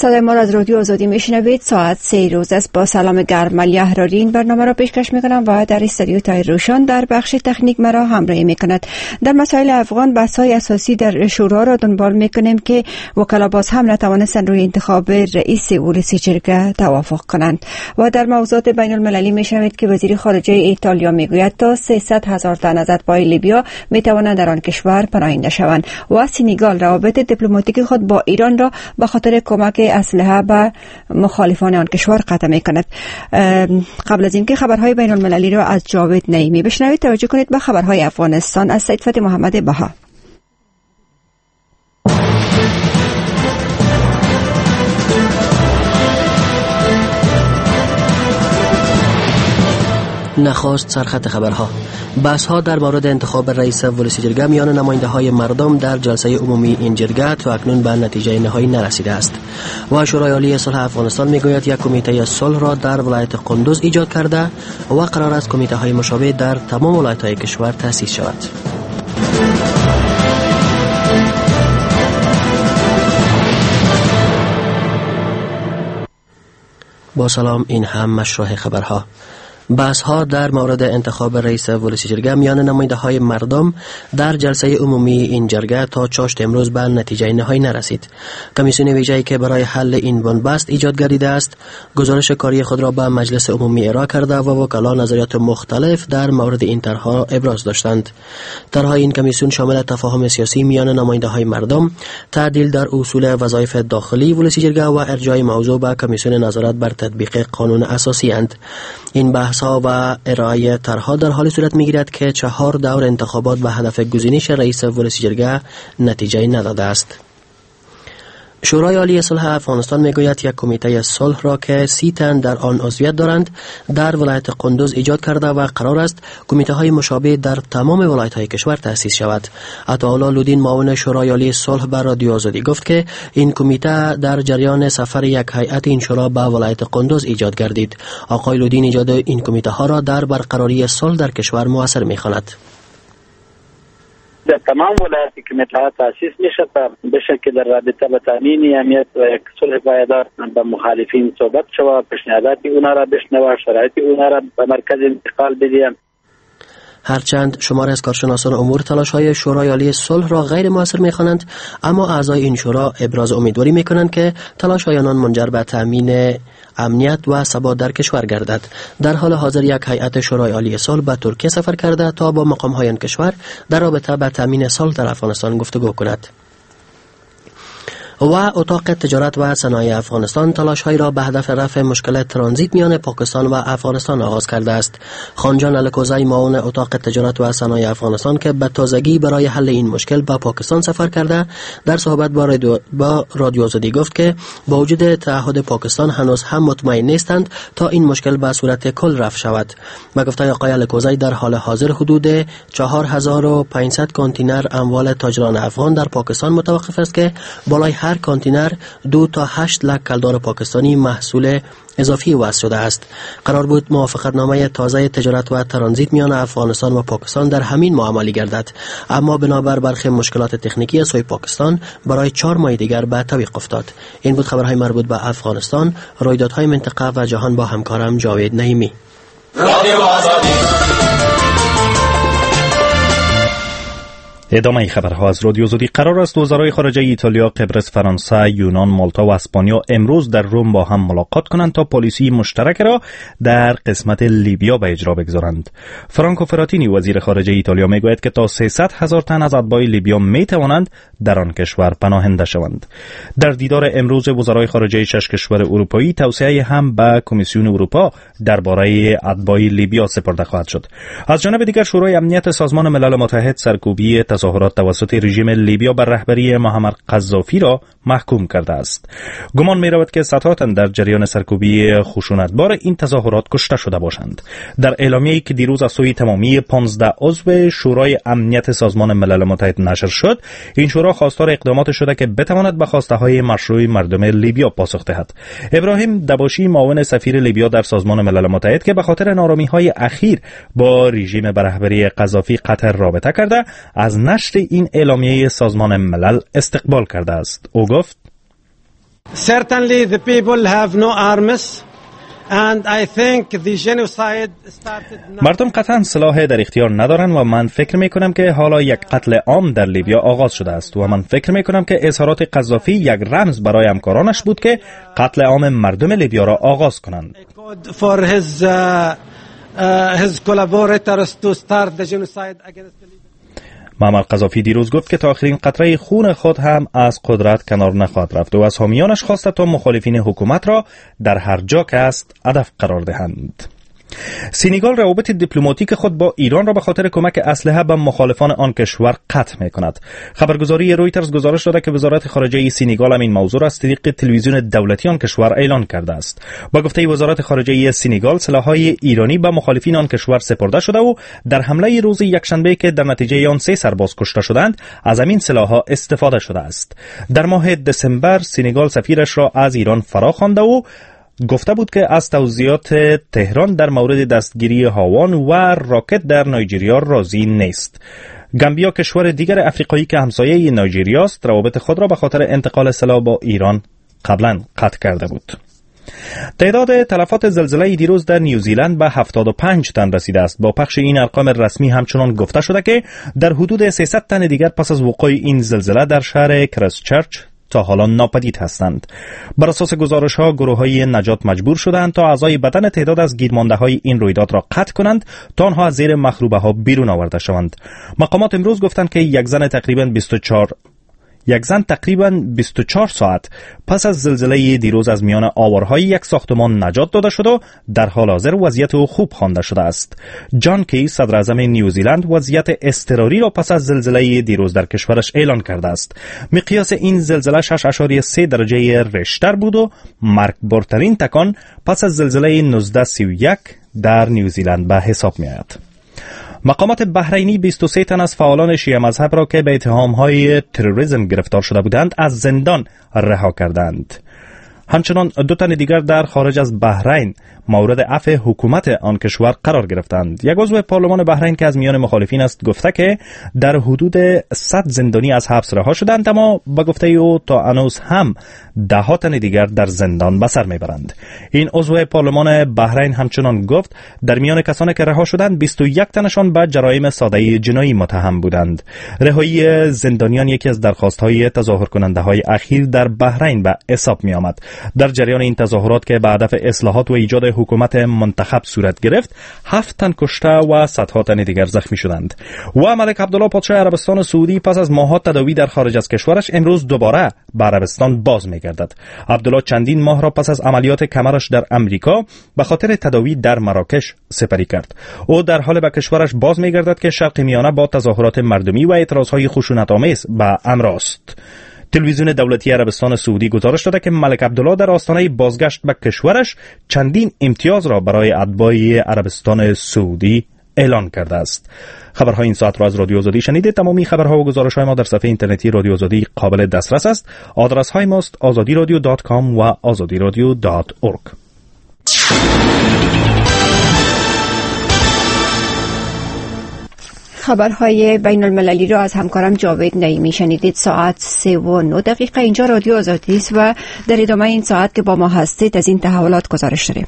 صدای ما از رادیو آزادی میشنوید. ساعت 3 روز است. با سلام گرم ملیه احراری این برنامه را پیشکش میکنم و در استودیو طاهر روشن در بخش تکنیک مرا همراهی میکند. در مسائل افغان بحث‌های اساسی در شورا را دنبال میکنیم که وکلا باز هم نتوانستند روی انتخاب رئیس ولسی جرگه توافق کنند. و در موضوعات بین المللی میشنوید که وزیر خارجه ایتالیا میگوید تا 300,000 تن از اتباع لیبیا میتوانند در آن کشور پناهنده شوند. و سنگال روابط دیپلماتیک خود با ایران را به خاطر کمک اسلحه به مخالفان آن کشور قطع می‌کند. قبل از اینکه خبرهای بین المللی را از جاوید نعیمی بشنوید، توجه کنید به خبرهای افغانستان از سید فتح محمد بها. نخست سرخط خبرها. بحث‌ها در مورد انتخاب رئیس ولسی جرگه میان نماینده‌های مردم در جلسه عمومی این جرگه تا اکنون به نتیجه نهایی نرسیده است. و شورای عالی صلح افغانستان میگوید یک کمیته صلح را در ولایت قندوز ایجاد کرده و قرار است کمیته‌های مشابه در تمام ولایت‌های کشور تأسیس شود. با سلام، این هم مشروع خبرها. بحث‌ها در مورد انتخاب رئیس ولسی جرگه میان نماینده‌های مردم در جلسه عمومی این جرگه تا چاشت امروز به نتیجه نهایی نرسید. کمیسیون ویژه‌ای که برای حل این بنبست ایجاد گردیده است، گزارش کاری خود را به مجلس عمومی ارائه کرده و وکلا نظریات مختلف در مورد این طرح‌ها ابراز داشتند. طرح‌های این کمیسیون شامل تفاهم سیاسی میان نماینده‌های مردم، تعدیل در اصول وظایف داخلی ولسی جرگه و ارجاع موضوع به کمیسیون نظارت بر تطبیق قانون اساسی اند. این بحث‌ها و ارائه طرح‌ها در حال صورت می‌گیرد که 4 دور انتخابات به هدف گزینش رئیس ولسی جرگه نتیجه نداده است. شورای عالی صلح افغانستان میگوید یک کمیته صلح را که 30 تن در آن عضویت دارند در ولایت قندوز ایجاد کرده و قرار است کمیته‌های مشابه در تمام ولایت‌های کشور تأسیس شود. عطاالله لودین معاون شورای عالی صلح بر رادیو آزادی گفت که این کمیته در جریان سفر یک هیئت این شورا به ولایت قندوز ایجاد گردید. آقای لودین ایجاد این کمیته‌ها را در برقراری صلح در کشور مؤثر می‌خواند. در تمام ولایات کمیته‌ها تأسیس می‌شود به شکل در رابطه با تامین امنیت و یک صلح پایدار با مخالفین صحبت شود، پیشنهادات اونا را بشنوه، شرایط اونا را به مرکز انتقال بدهیم. هرچند شمار از کارشناسان امور تلاش‌های شورای عالی صلح را غیر موثر می‌خوانند، اما اعضای این شورا ابراز امیدواری می‌کنند که تلاش‌های آنان منجر به تامین امنیت و ثبات در کشور گردد. در حال حاضر یک هیئت شورای عالی صلح به ترکیه سفر کرده تا با مقام‌های آن کشور در رابطه با تامین صلح در افغانستان گفتگو کند. و اتاق تجارت و صنایع افغانستان تلاش‌هایی را به هدف رفع مشکل ترانزیت میان پاکستان و افغانستان آغاز کرده است. خانجان الکوزی معاون اتاق تجارت و صنایع افغانستان که به تازگی برای حل این مشکل به پاکستان سفر کرده، در صحبت با رادیو آزادی گفت که با وجود تعهد پاکستان هنوز هم مطمئن نیستند تا این مشکل به صورت کل رفع شود. به گفته آقای الکوزی در حال حاضر حدود 4500 کانتینر اموال تاجران افغان در پاکستان متوقف است که بالای هر کانتینر 2 تا 8 لک کلدار پاکستانی محصول اضافی وضع شده است. قرار بود موافقتنامه تازه تجارت و ترانزیت میان افغانستان و پاکستان در همین ماه عملی گردد، اما بنابر برخی مشکلات تکنیکی از سوی پاکستان برای 4 ماه دیگر به تعویق افتاد. این بود خبرهای مربوط به افغانستان، رویدادهای منطقه و جهان با همکارم جاوید نعیمی. رادیو آزادی. ادامه خبرها از رادیو آزادی. قرار است وزرای خارجه ایتالیا، قبرس، فرانسه، یونان، مالتا و اسپانیا امروز در روم با هم ملاقات کنند تا پالیسی مشترک را در قسمت لیبیا به اجرا بگذارند. فرانکو فراتینی وزیر خارجه ایتالیا میگوید که تا 300,000 تن از اتباع لیبیا می توانند در آن کشور پناهنده شوند. در دیدار امروز وزرای خارجه 6 کشور اروپایی توصیه هم به کمیسیون اروپا درباره اتباع لیبیا سپرده خواهد شد. از جانب دیگر شورای امنیت سازمان ملل متحد سرکوبی تظاهرات توسط رژیم لیبیا بر رهبری معمر قذافی را محکوم کرده است. گمان می رود که صدها تن در جریان سرکوبی خشونتبار این تظاهرات کشته شده باشند. در اعلامیه‌ای که دیروز از سوی تمامی 15 عضو شورای امنیت سازمان ملل متحد نشر شد، این شورا خواستار اقدامات شده که بتواند به خواسته‌های مشروع مردم لیبیا پاسخ دهد. ابراهیم دباشی معاون سفیر لیبیا در سازمان ملل متحد که به خاطر نارامی‌های اخیر با رژیم به رهبری قذافی قطع رابطه کرده، از نشر این اعلامیه سازمان ملل استقبال کرده است. او گفت: Certainly the people have no arms. And I think the genocide started now. مردم قطعا سلاح در اختیار ندارن و من فکر میکنم که حالا یک قتل عام در لیبیا آغاز شده است و من فکر میکنم که اظهارات قذافی یک رمز برای همکارانش بود که قتل عام مردم لیبیا را آغاز کنند. For his collaborators to start the genocide against the معمر قذافی دیروز گفت که تا آخرین قطره خون خود هم از قدرت کنار نخواهد رفت و از حامیانش خواسته تا مخالفین حکومت را در هر جا که است هدف قرار دهند. سنگال روابط دیپلماتیک خود با ایران را به خاطر کمک اسلحه به مخالفان آن کشور قطع می‌کند. خبرگزاری رویترز گزارش داده که وزارت خارجه سنگال این موضوع را از طریق تلویزیون دولتی آن کشور اعلان کرده است. با گفته وزارت خارجه سنگال، سلاح‌های ایرانی به مخالفین آن کشور سپرده شده و در حمله روز یکشنبه که در نتیجه آن 3 سرباز کشته شدند، از همین سلاح‌ها استفاده شده است. در ماه دسامبر سنگال سفیرش را از ایران فراخوانده و گفته بود که از توضیحات تهران در مورد دستگیری هاوان و راکت در نایجریا راضی نیست. گامبیا، کشور دیگر افریقایی که همسایه نایجریا است، روابط خود را به خاطر انتقال سلاح با ایران قبلا قطع کرده بود. تعداد تلفات زلزله دیروز در نیوزیلند به 75 تن رسیده است. با پخش این ارقام رسمی همچنان گفته شده که در حدود 300 تن دیگر پس از وقوع این زلزله در شهر کریستچرچ تا حالا ناپدید هستند. بر اساس گزارش‌ها، گروه‌های نجات مجبور شدند تا اعضای بدن تعداد از گیرمانده‌های این رویداد را قطع کنند تا آنها از زیر مخروبه‌ها بیرون آورده شوند. مقامات امروز گفتند که یک زن تقریباً 24 ساعت پس از زلزله دیروز از میان آوارهای یک ساختمان نجات داده شد و در حال حاضر وضعیت او خوب خوانده شده است. جان کی، صدر اعظم نیوزیلند، وضعیت اضطراری را پس از زلزله دیروز در کشورش اعلان کرده است. مقیاس این زلزله 6.3 درجه ریشتر بود و مرگبارترین تکان پس از زلزله 1931 در نیوزیلند به حساب می آید. مقامات بحرینی 23 تن از فعالان شیعه مذهب را که به اتهام‌های تروریسم گرفتار شده بودند از زندان رها کردند. همچنان 2 تن دیگر در خارج از بحرین مورد عفو حکومت آن کشور قرار گرفتند. یک عضو پارلمان بحرین که از میان مخالفین است گفته که در حدود 100 زندانی از حبس رها شدند، اما با گفته او تا هنوز هم 10 تن دیگر در زندان به سر میبرند. این عضو پارلمان بحرین همچنان گفت در میان کسانی که رها شدند 21 تنشان به جرایم ساده جنایی متهم بودند. رهایی زندانیان یکی از درخواست‌های تظاهر کننده‌های اخیر در بحرین به حساب می‌آمد. در جریان این تظاهرات که به هدف اصلاحات و ایجاد حکومت منتخب صورت گرفت، 7 تن کشته و صدها تن دیگر زخمی شدند. و ملک عبدالله پادشاه عربستان سعودی پس از ماهات تداوی در خارج از کشورش امروز دوباره به عربستان باز می‌گردد. عبدالله چندین ماه را پس از عملیات کمرش در امریکا به خاطر تداوی در مراکش سپری کرد. او در حال به کشورش باز می‌گردد که شرق میانه با تظاهرات مردمی و اعتراضهای خشونت‌آمیز به امر است. تلویزیون دولتی عربستان سعودی گزارش داده که ملک عبدالله در آستانه بازگشت به کشورش چندین امتیاز را برای اتباع عربستان سعودی اعلان کرده است. خبرهای این ساعت را از رادیو آزادی شنیدید. تمامی خبرها و گزارش‌های ما در صفحه اینترنتی رادیو آزادی قابل دسترس است. آدرس‌های ماست azadiradio.com و azadiradio.org. خبرهای بین المللی را از همکارم جاوید نعیمی شنیدید. ساعت 3:09 اینجا رادیو آزادی است و در ادامه این ساعت که با ما هستید از این تحولات گزارش داریم.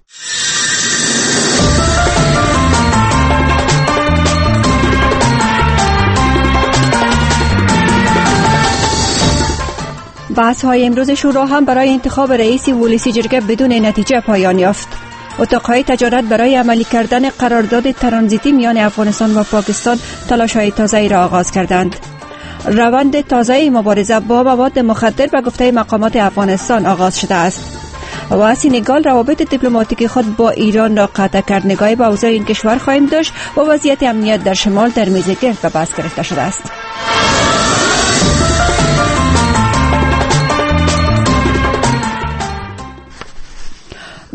بحث‌های امروز شورا هم برای انتخاب رئیس ولسی جرگه بدون نتیجه پایان یافت. اتاقهای تجارت برای عملی کردن قرارداد ترانزیتی میان افغانستان و پاکستان تلاش‌های تازه‌ای را آغاز کردند. روند تازه مبارزه با مواد مخدر به گفته مقامات افغانستان آغاز شده است. و سنگال روابط دیپلماتیکی خود با ایران را قطع کرد. نگاهی به اوضاع این کشور خواهیم داشت و وضعیت امنیت در شمال در میز گرد به بحث گرفته شده است.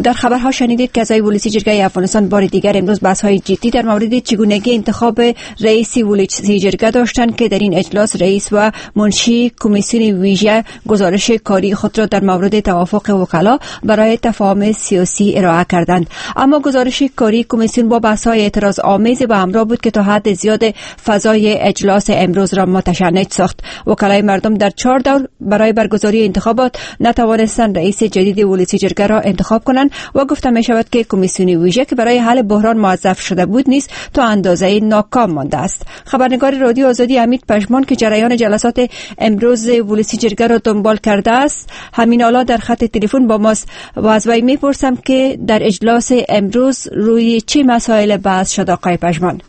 در خبرها شنیدید که اعضای ولسی جرگه افغانستان بار دیگر امروز بحث‌های جدی در مورد چگونگی انتخاب رئیس ولسی جرگه داشتند که در این اجلاس رئیس و منشی کمیسیون ویژه گزارش کاری خود را در مورد توافق وکلا برای تفاهم سیاسی ارائه کردند. اما گزارش کاری کمیسیون با بحث‌های اعتراض آمیز به همراه بود که تا حد زیاد فضای اجلاس امروز را متشنج ساخت. وکلای مردم در 4 دور برای برگزاری انتخابات نتوانستند رئیس جدید ولسی جرگه را انتخاب کنند و گفته می شود که کمیسیون ویژه که برای حل بحران موظف شده بود نیز تا اندازه ناکام مانده است. خبرنگار رادیو آزادی حمید پشمان که جریان جلسات امروز ولسی جرگه را دنبال کرده است همین حالا در خط تلفن با ماست و از وی میپرسم که در اجلاس امروز روی چه مسائل بحث شد آقای پشمان؟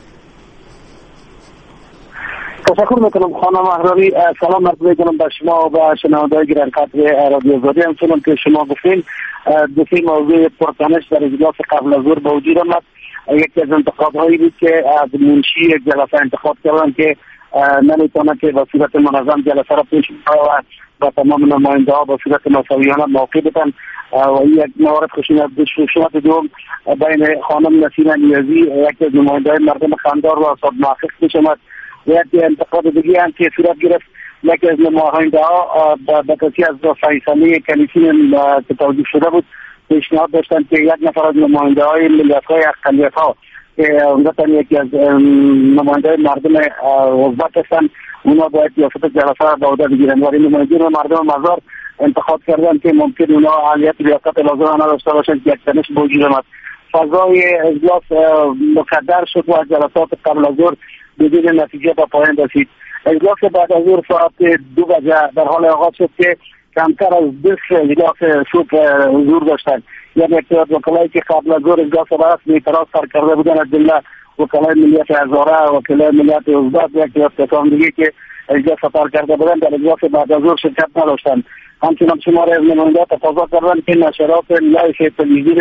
تشکر میکنم خانم احراری. سلام مرتبه کنم به شما و شنوندگان گرامی رادیو آزادی. همچنان که شما گفتین دو موضوع پرتنش در اجلاس قبل از ظهر به وجود آمد. یکی از انتخاب‌هایی بود که از منشی جلسه انتخاب کردن که نمیتونه که به صورت منظم جلسه را پیش ببرد و تمام نماینده‌ها به صورت مساویانه موقع بدن و یک موارد خشونت دوم بین خانم نسیم نیازی یکی از نماینده‌های مردم خاندار و صاحب محقق پیش آمد. یک انتقاد دیگه هم که صورت گرفت یکی از نماینده‌ها به کسی از فیصله کمیسیون که توجیه شده بود پیشنهاد داشتند که یک نفر از نماینده‌های ملیت‌های اقلیت‌ها که عمدتاً یکی از نماینده‌های مردم ازبک هستند اونا باید ریاست جلسه را به عهده بگیرند و نمایندگان مردم مزار انتخاب کردند که ممکن اونا اهلیت ریاست لازم نداشته باشند که یک تنش به وجود آمد. فضای اجلاس مکدر شد و جلسات قبل از ظهر بدون نتیجه به پایان رسید. اجلاس بعد از ظهر ساعت 2 بجه در حال آغاز شد که کمتر از 20 اجلاس صبح حضور داشتند. یعنی اکتیاد وکلایی که قبل از ظهر اجلاس را رسمی اعتراض سر کرده بودند از جمله وکلای ملیت هزاره، وکلای ملیت ازبک و اکتیاد کسان دیگه که اجلاس سر کرده بودند در اجلاس بعد از ظهر شرکت نداشتند. همچنان شمار از نماینده‌ها تقاضا کردند که نشرات لایف تلویزیون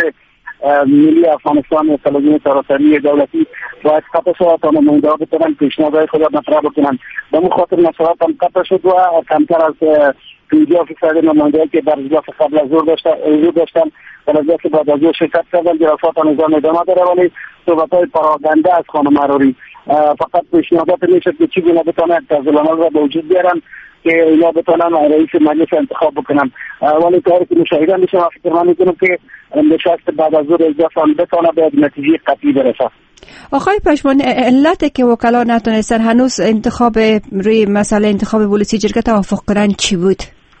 ملی افغانستان و تلویزیون سراسری دولتی باید قطع شد تا نماینده‌ها بتوانند پیشنهادهای خود را مطرح بکنند. به این خاطر نشرات هم قطع شد و کمتر از 50% نماینده‌ای که در اجلاس قبل از ظهر داشتند در اجلاس بعد از ظهر شرکت کردند. جلسات نظام ادامه داره ولی صحبت‌های پراکنده از خانم احراری فقط پیشنهادات میشد که چگونه بتوانند تغییرات را به وجود بیارن که اینا بتونن رئیس مجلس انتخاب بکنن. ولی کاری که مشاهده میشه فکر من میکنم که نشست بعد از ظهر اجلاس هم بتونه به نتیجه قطعی برسه. آقای پشمان علت که وکلا نتونستن هنوز روی مسئله انتخاب ولسی جرگه توافق کنن چی بود؟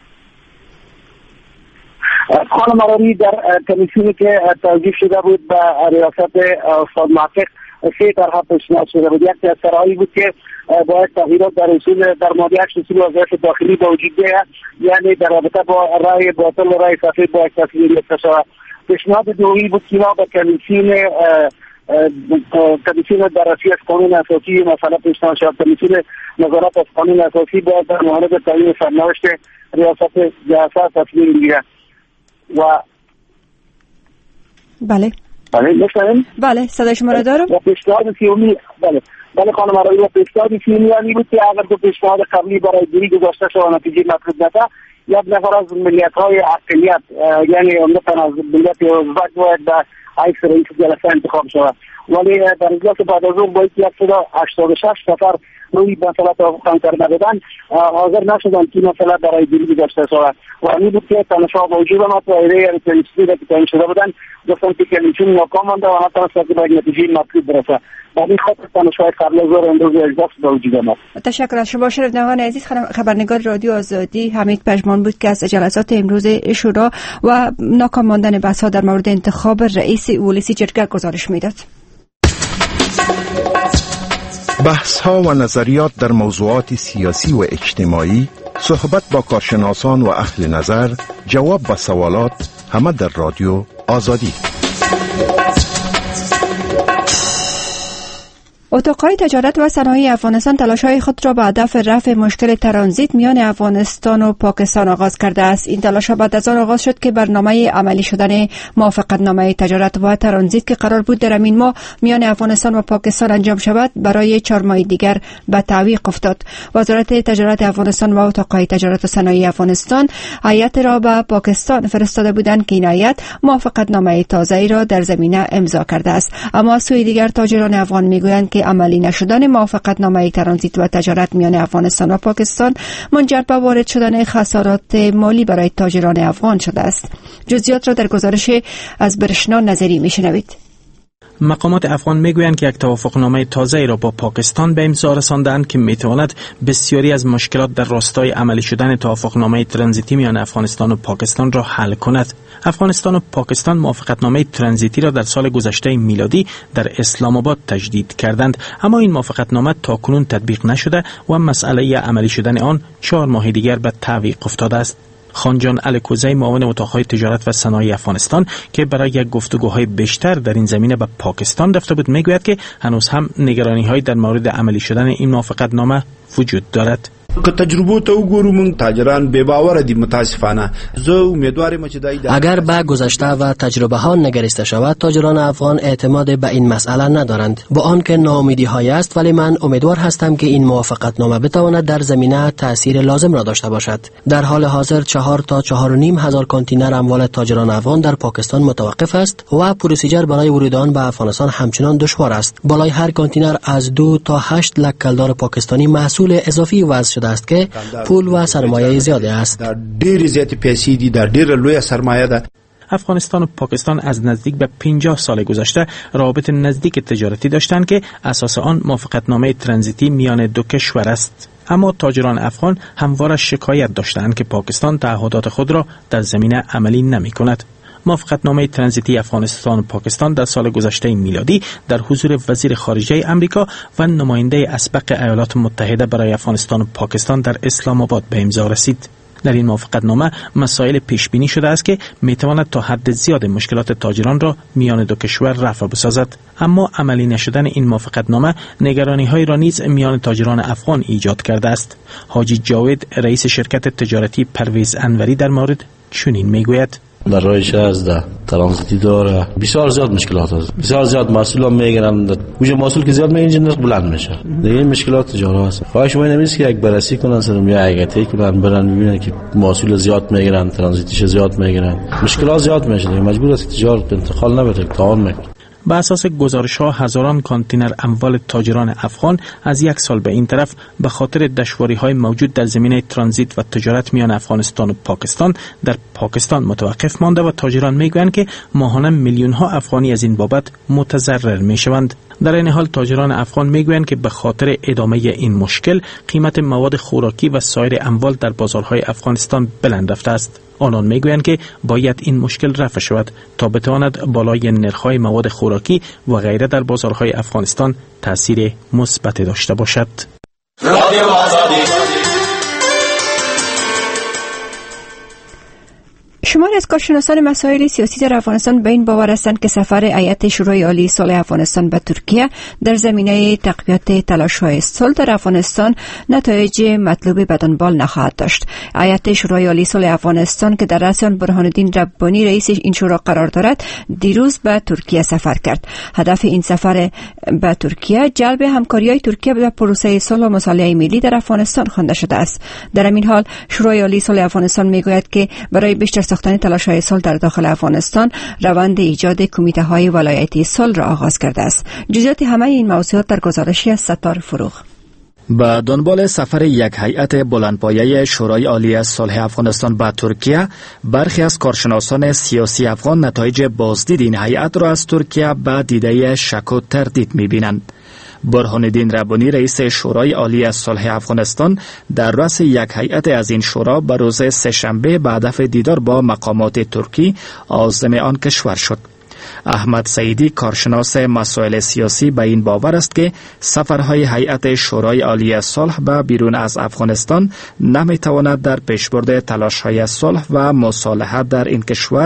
خانم احراری در کمیسیونی که توجیه شده بود به ریاست استاد محقق 3 طرح پیشنهاد شده بود. یک از طرحی بود که باید تغییرات در ماده اصول وظایف داخلی به وجود بیاید، یعنی در رابطه با رأی باطل و رأی صحیح باید تصویر گرفته شود. پیشنهاد دومی بود که به کمیسیون بررسی از قانون اساسی مسئله پیشنهاد شد. کمیسیون نظارت از قانون اساسی باید در مورد تعیین سرنوشت ریاست جلسه تصمیم بگیرد و بله می‌شنوید؟ بله صدای شما را دارم. پیشنهاد سومی بله خانم احراری پیشنهاد سومی یعنی بود که اگر دو پیشنهاد قبلی برای دیری گذاشته شد و نتیجه مطلوب نشد یک نفر از ملیت‌های اقلیت یعنی عمدتاً از ملیت ازبک باید به حیث رئیس جلسه انتخاب شود. ولی در اجلاس بعد از اون با 186 نفر روی مسئله توافق کرده بودند حاضر نشدند که مسئله برای دیری گذاشته شود و این بود که تنش‌ها به وجود آمد و ایده کمیسیونی که تعیین شده بودند گفتند که کمیسیون ناکام مانده و نتوانست به نتیجه مطلوب برسد. به این خاطر تنش‌های قبل از ظهر امروز اجلاس به وجود آمد. تشکر از شما شنوندگان عزیز. خبرنگار رادیو آزادی حمید پشمان بود که از جلسات امروز شورا و ناکام ماندن بحث‌ها در مورد انتخاب رئیس ولسی جرگه گزارش میداد. بحث‌ها و نظریات در موضوعات سیاسی و اجتماعی، صحبت با کارشناسان و اهل نظر، جواب به سوالات، همه در رادیو آزادی. اتاقهای تجارت و صنایع افغانستان تلاش‌های خود را به هدف رفع مشکل ترانزیت میان افغانستان و پاکستان آغاز کرده است. این تلاش بعد از آن آغاز شد که برنامه عملی شدن موافقتنامه تجارت و ترانزیت که قرار بود در همین ماه میان افغانستان و پاکستان انجام شود برای 4 ماه دیگر به تعویق افتاد. وزارت تجارت افغانستان و اتاقهای تجارت و صنایع افغانستان هیئت را به پاکستان فرستاده بودند که این هیئت موافقتنامه تازه‌ای را در زمینه امضا کرده است. اما از سوی دیگر تاجران افغان میگویند که عملی نشدن موافقتنامه ترانزیت و تجارت میان افغانستان و پاکستان منجر به وارد شدن خسارات مالی برای تاجران افغان شده است. جزئیات را در گزارش از برشنا نظری میشنوید. مقامات افغان میگویند که یک توافقنامه تازه‌ای را با پاکستان به امضا رساندند که میتواند بسیاری از مشکلات در راستای عملی شدن توافقنامه ترانزیتی میان افغانستان و پاکستان را حل کند. افغانستان و پاکستان موافقتنامه ترانزیتی را در سال گذشته میلادی در اسلام آباد تجدید کردند، اما این موافقتنامه تاکنون تطبیق نشده و مسئله عملی شدن آن 4 ماه دیگر به تعویق افتاده است. خانجان الکوزی معاون اتاقهای تجارت و صنایع افغانستان که برای یک گفتگوهای بیشتر در این زمینه به پاکستان رفته بود میگوید که هنوز هم نگرانی‌های در مورد عملی شدن این موافقتنامه وجود دارد. که تجربه ته وګورو موږ تاجران بے باور دي متاسفانه. زه امیدوارم چې اگر به گذشته و تجربه ها نگریسته شود تاجران افغان اعتماد به این مسئله ندارند. با آنکه ناامیدی های است ولی من امیدوار هستم که این موافقتنامه بتواند در زمینه تأثیر لازم را داشته باشد. در حال حاضر 4 تا 4.5 هزار کانتینر اموال تاجران افغان در پاکستان متوقف است و پروسیجر برای ورود آن به افغانستان همچنان دشوار است. بالای هر کانتینر از 2 تا 8 لک کلدار پاکستانی محصول اضافی وضع شده است که پول و سرمایه زیادی است. در ډېر زیات پیسې دي، در ډېر لوی سرمایه ده. افغانستان و پاکستان از نزدیک به 50 سال گذشته روابط نزدیک تجارتی داشتند که اساس آن موافقتنامه ترانزیتی میان دو کشور است. اما تاجران افغان همواره شکایت داشتند که پاکستان تعهدات خود را در زمینه عملی نمی‌کند. موافقتنامه ترانزیتی افغانستان و پاکستان در سال گذشته میلادی در حضور وزیر خارجه امریکا و نماینده اسبق ایالات متحده برای افغانستان و پاکستان در اسلام آباد به امضا رسید. در این موافقتنامه مسائل پیش بینی شده است که میتواند تا حد زیاد مشکلات تاجران را میان دو کشور رفع بسازد. اما عملی نشدن این موافقتنامه نگرانی‌های را نیز میان تاجران افغان ایجاد کرده است. حاجی جاوید رئیس شرکت تجارتی پرویز انوری در مورد چنین میگوید: در راه 16 ترانزیتی داره بسیار زیاد مشکلات هست، بسیار زیاد محصول هم میگیرن، اوج محصول که زیاد میگیرن نرخ بلند میشه. دیگه این مشکلات تجاری هست. خواهش میکنم که یک بررسی کنن سرم یا اگه کنن برن ببینن که محصول زیاد میگیرن، ترانزیتیش زیاد میگیرن، مشکلات زیاد میشه، مجبور است تجارت انتقال نبره، تعاون میکنه. به اساس گزارش‌ها هزاران کانتینر اموال تاجران افغان از یک سال به این طرف به خاطر دشواری‌های موجود در زمینه ترانزیت و تجارت میان افغانستان و پاکستان در پاکستان متوقف مانده و تاجران میگویند که ماهانه میلیون‌ها افغانی از این بابت متضرر میشوند. در این حال تاجران افغان میگویند که به خاطر ادامه این مشکل قیمت مواد خوراکی و سایر اموال در بازارهای افغانستان بلند رفته است. آنان میگویند که باید این مشکل رفع شود تا بتواند بالای نرخ‌های مواد خوراکی و غیره در بازارهای افغانستان تأثیر مثبت داشته باشد. شماری از کارشناسان مسائل سیاسی در افغانستان به این باور هستند که سفر هیئت شورای عالی صلح افغانستان به ترکیه در زمینه تقویت تلاش‌های صلح در افغانستان نتایج مطلوب به دنبال نخواهد داشت. هیئت شورای عالی صلح افغانستان که در رأس آن برهان الدین ربانی رئیس این شورا قرار دارد دیروز به ترکیه سفر کرد. هدف این سفر به ترکیه جلب همکاری‌های ترکیه به پروسه صلح و مصالحه ملی در افغانستان خوانده شده است. در همین حال شورای عالی صلح افغانستان میگوید که برای بیشتر ساختن تلاش‌های صلح در داخل افغانستان روند ایجاد کمیته‌های ولایتی صلح را آغاز کرده است. جزئیات همه این موضوعات در گزارشی از ستار فروغ. به دنبال سفر یک هیئت بلندپایه شورای عالی صلح افغانستان به ترکیه، برخی از کارشناسان سیاسی افغان نتایج بازدید این هیئت را از ترکیه به دیده شک و تردید می‌بینند. برهان الدین ربانی رئیس شورای عالی صلح افغانستان در رأس یک هیئت از این شورا به روز سه‌شنبه به هدف دیدار با مقامات ترکی عازم آن کشور شد. احمد سعیدی کارشناس مسائل سیاسی به این باور است که سفرهای هیئت شورای عالی صلح به بیرون از افغانستان نمیتواند در پیشبرد تلاش‌های صلح و مصالحت در این کشور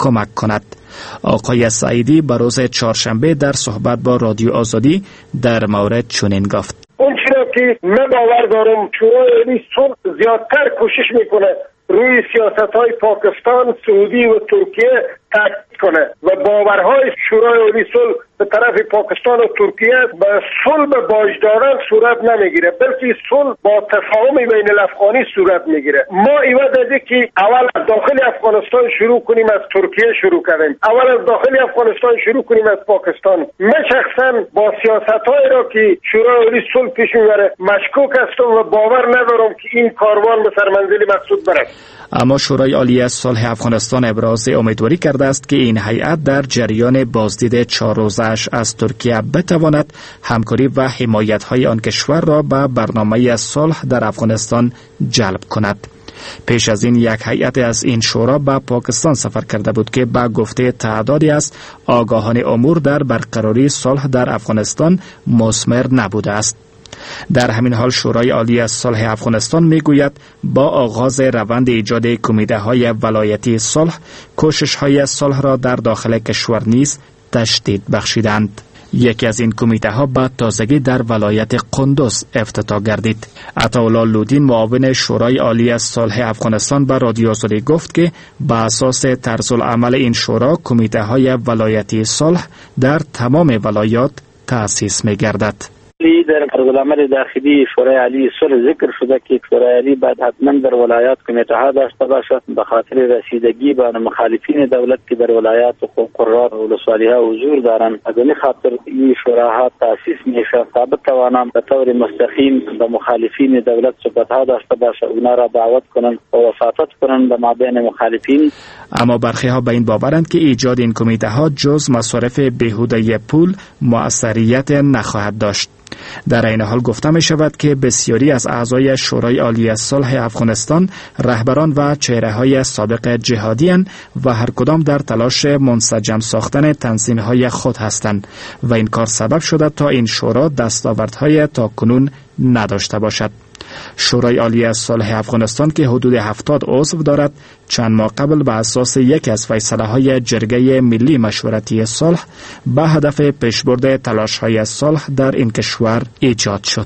کمک کند. آقای سعیدی به روز چهارشنبه در صحبت با رادیو آزادی در مورد چنین گفت: اون چیزی که من باور دارم شورای صلح زیادتر کوشش میکنه روی سیاست‌های پاکستان، سعودی و ترکیه تاکید کنه و باورهای شورای عالی صلح به طرف پاکستان و ترکیه به صلح باج دادن صورت نمیگیره، بلکه صلح با تفاهم بین الافغانی صورت میگیره. ما ایوا دیدیم که اول از داخل افغانستان شروع کنیم، از ترکیه شروع کردیم، اول از داخل افغانستان شروع کنیم از پاکستان. من شخصا با سیاست‌های را که شورای عالی صلح پیش میبره مشکوک هستم و باور ندارم که این کاروان به سرمنزل مقصود برسد. اما شورای عالی صلح افغانستان ابراز امیدواری کرده است که این هیئت در جریان بازدید 4 روزه‌اش از ترکیه بتواند همکاری و حمایت‌های آن کشور را به برنامه صلح در افغانستان جلب کند. پیش از این یک هیئت از این شورا به پاکستان سفر کرده بود که به گفته تعدادی از آگاهان امور در برقراری صلح در افغانستان مثمر نبوده است. در همین حال شورای عالی صلح افغانستان میگوید با آغاز روند ایجاد کمیته‌های ولایتی صلح، کوشش‌های صلح را در داخل کشور نیز تشدید بخشیدند. یکی از این کمیته‌ها به تازگی در ولایت قندوز افتتاح گردید. عطاالله لودین معاون شورای عالی صلح افغانستان به رادیو آزادی گفت که به اساس طرزالعمل این شورا کمیته‌های ولایتی صلح در تمام ولایات تأسیس می‌گردد. در طرزالعمل داخلی شورای عالی صلح ذکر شده که شورای عالی باید حتما در ولایات کمیته ها داشته باشد به خاطر رسیدگی به مخالفین دولت که در ولایات و قرار و ولسوالی ها حضور دارند. از این خاطر این شوراها تأسیس میشه تا بتوانند به طور مستقیم به مخالفین دولت صحبت ها داشته باشد، اونا را دعوت کنند و وساطت کنند به مابین مخالفین. اما برخی ها به این باورند که ایجاد این کمیته ها جز مصارف بیهوده پول موثریت نخواهد داشت. در این حال گفته می شود که بسیاری از اعضای شورای عالی صلح افغانستان رهبران و چهره‌های سابق جهادی اند و هر کدام در تلاش منسجم ساختن تنظیم‌های خود هستند و این کار سبب شده تا این شورا دستاوردهای تاکنون نداشته باشد. شورای عالی صلح افغانستان که حدود 70 عضو دارد چند ماه قبل به اساس یکی از فیصله‌های جرگه ملی مشورتی صلح به هدف پیشبرد تلاش‌های صلح در این کشور ایجاد شد.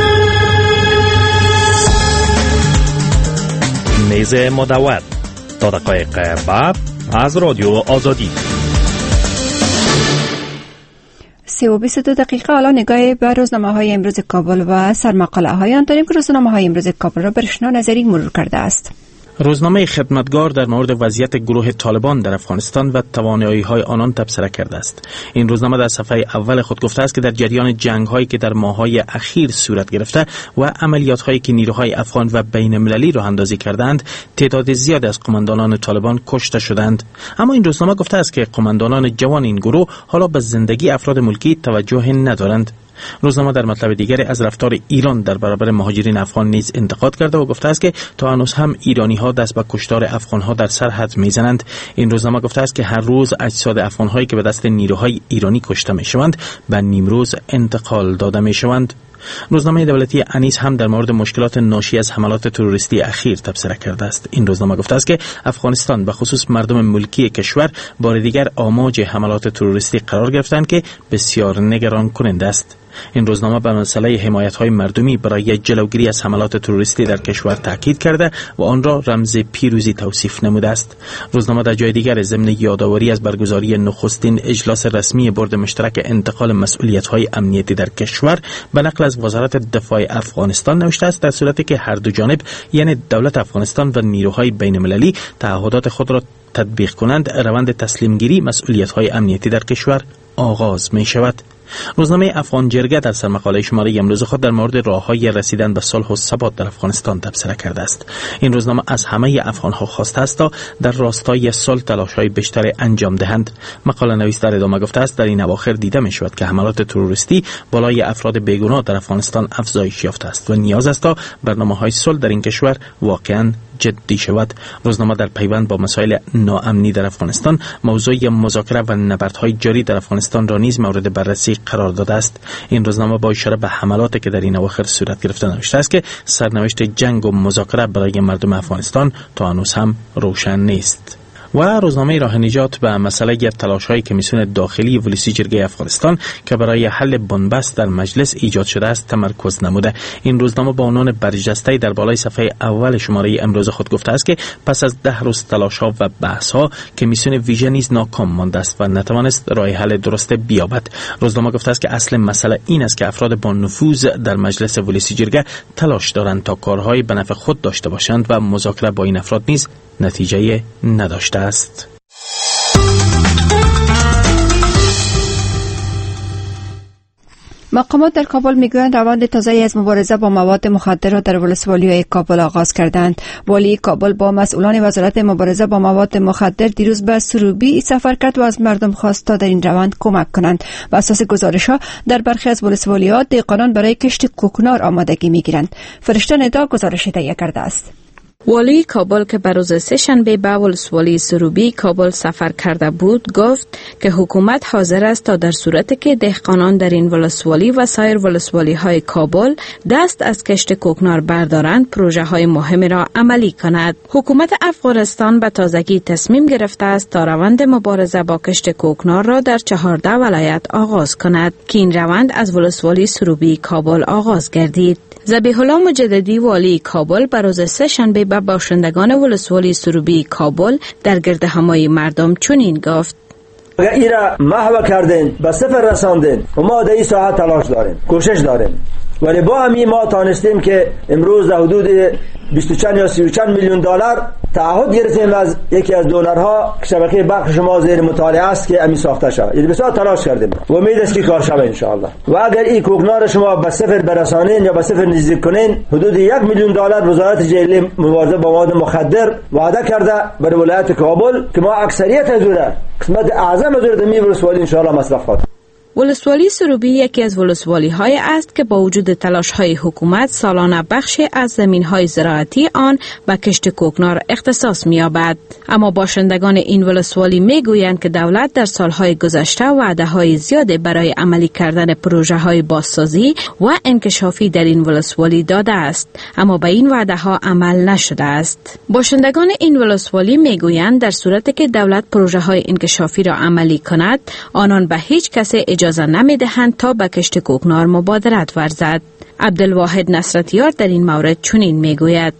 میز مدور تا دقایق بعد از رادیو آزادی. 3:22 دقیقه. حالا نگاه به روزنامه‌های امروز کابل و سرمقاله‌های آن داریم که روزنامه‌های امروز کابل را برشنا نظری مرور کرده است. روزنامه خدمتگار در مورد وضعیت گروه طالبان در افغانستان و توانایی‌های آنان تبصره کرده است. این روزنامه در صفحه اول خود گفته است که در جریان جنگ‌هایی که در ماه‌های اخیر صورت گرفته و عملیات‌هایی که نیروهای افغان و بین‌المللی راه اندازی کردند، تعداد زیادی از قماندانان طالبان کشته شدند. اما این روزنامه گفته است که قماندانان جوان این گروه حالا به زندگی افراد ملکی توجه ندارند. روزنامه در مطلب دیگری از رفتار ایران در برابر مهاجرین افغان نیز انتقاد کرده و گفته است که تا هنوز هم ایرانی‌ها دست به کشتار افغان‌ها در سرحد می‌زنند. این روزنامه گفته است که هر روز اجساد افغان‌هایی که به دست نیروهای ایرانی کشته می‌شوند به نیمروز انتقال داده می‌شوند. روزنامه دولتی انیس هم در مورد مشکلات ناشی از حملات تروریستی اخیر تبصره کرده است. این روزنامه گفته است که افغانستان به خصوص مردم ملکی کشور بار دیگر آماج حملات تروریستی قرار گرفتند که بسیار نگران کننده است. این روزنامه به مسئله حمایت‌های مردمی برای جلوگیری از حملات تروریستی در کشور تاکید کرده و آن را رمز پیروزی توصیف نموده است. روزنامه در جای دیگر ضمن یادآوری از برگزاری نخستین اجلاس رسمی بورد مشترک انتقال مسئولیت‌های امنیتی در کشور به نقل از وزارت دفاع افغانستان نوشته است در صورتی که هر دو جانب یعنی دولت افغانستان و نیروهای بین‌المللی تعهدات خود را تطبیق کنند، روند تسلیم‌گیری مسئولیت‌های امنیتی در کشور آغاز می‌شود. روزنامه افغان جرگه در سرمقاله شماره امروز خود در مورد راه‌های رسیدن به صلح و ثبات در افغانستان تبصره کرده است. این روزنامه از همه افغان‌ها خواسته است تا در راستای صلح تلاش‌های بیشتر انجام دهند. مقاله نویس در ادامه گفته است در این اواخر دیده می‌شود که حملات تروریستی بالای افراد بیگناه در افغانستان افزایش یافته است و نیاز است تا برنامه‌های صلح در این کشور واقعاً جدی شود. روزنامه در پیوند با مسائل ناامنی در افغانستان موضوع مذاکره و نبردهای جاری در افغانستان را نیز مورد بررسی قرار داده است. این روزنامه با اشاره به حملاتی که در این اواخر صورت گرفته نوشته است که سرنوشت جنگ و مذاکره برای مردم افغانستان تا هنوز هم روشن نیست. و روزنامه راه نجات به مسئله تلاش‌های کمیسیون داخلی ولسی جرگه افغانستان که برای حل بنبست در مجلس ایجاد شده است تمرکز نموده. این روزنامه با عنوان برجسته در بالای صفحه اول شماره امروز خود گفته است که پس از 10 روز تلاش‌ها و بحث‌ها کمیسیون ویژه نیز ناکام مانده است و نتوانست راه حل درست بیابد. روزنامه گفته است که اصل مسئله این است که افراد با نفوذ در مجلس ولسی جرگه تلاش دارند تا کارهای به نفع خود داشته باشند و مذاکره با این افراد نیز نتیجه نداشته است. مقامات در کابل میگویند روند تازه‌ای از مبارزه با مواد مخدر را در ولسوالی‌های کابل آغاز کردند. والی کابل با مسئولان وزارت مبارزه با مواد مخدر دیروز به سروبی سفر کرد و از مردم خواست تا در این روند کمک کنند. بر اساس گزارش‌ها در برخی از ولسوالی‌ها دهقانان برای کشت کوکنار آمادگی می‌گیرند. فرشته ندا گزارش تهیه کرده است. والی کابل که بر روز سه‌شنبه به ولسوالی سروبی کابل سفر کرده بود گفت که حکومت حاضر است تا در صورتی که دهقانان در این ولسوالی و سایر ولسوالی های کابل دست از کشت کوکنار بردارند پروژه های مهم را عملی کند. حکومت افغانستان به تازگی تصمیم گرفته است تا روند مبارزه با کشت کوکنار را در 14 ولایت آغاز کند که این روند از ولسوالی سروبی کابل آغاز گردید. ذبیح الله مجددی والی کابل بر روز سه‌شنبه به باشندگان ولسوالی سروبی کابل در گردهمایی مردم چنین گفت: اگر این را محو کردین به صفر رساندین و ما در این ساحت تلاش داریم، کوشش داریم، ولی با همین ما تانستیم که امروز در حدود 20 یا 30 میلیون دلار تعهد گرفتیم از یکی از دونرها که شبکه برق شما زیر مطالعه است که امی ساخته شود. یعنی بسیار تلاش کردیم و امید است که کار شود ان شاء الله. و اگر این کوکنار شما به صفر برسانین یا به صفر نزدیک کنین، حدود 1 میلیون دلار وزارت جهلی مبارزه با مواد مخدر وعده کرده برای ولایت کابل که ما اکثریت از اون قسمت اعظم از اون می‌رسوالیم ان شاء الله مصرف خواهد. ولسوالی سروبی یکی از ولسوالی های است که با وجود تلاش های حکومت سالانه بخشی از زمین های زراعتی آن به کشت کوکنار اختصاص می یابد. اما باشندگان این ولسوالی می گویند که دولت در سالهای گذشته وعده های زیاده برای عملی کردن پروژه های بازسازی و انکشافی در این ولسوالی داده است، اما به این وعده ها عمل نشده است. باشندگان این ولسوالی می گویند در صورتی که دولت پروژه های انکشافی را عملی کند، آنان به هیچ کسی اجازه نمیدهند تا به کشت کوکنار مبادرت ورزد. عبدالواحد نصرتیار در این مورد چنین میگوید: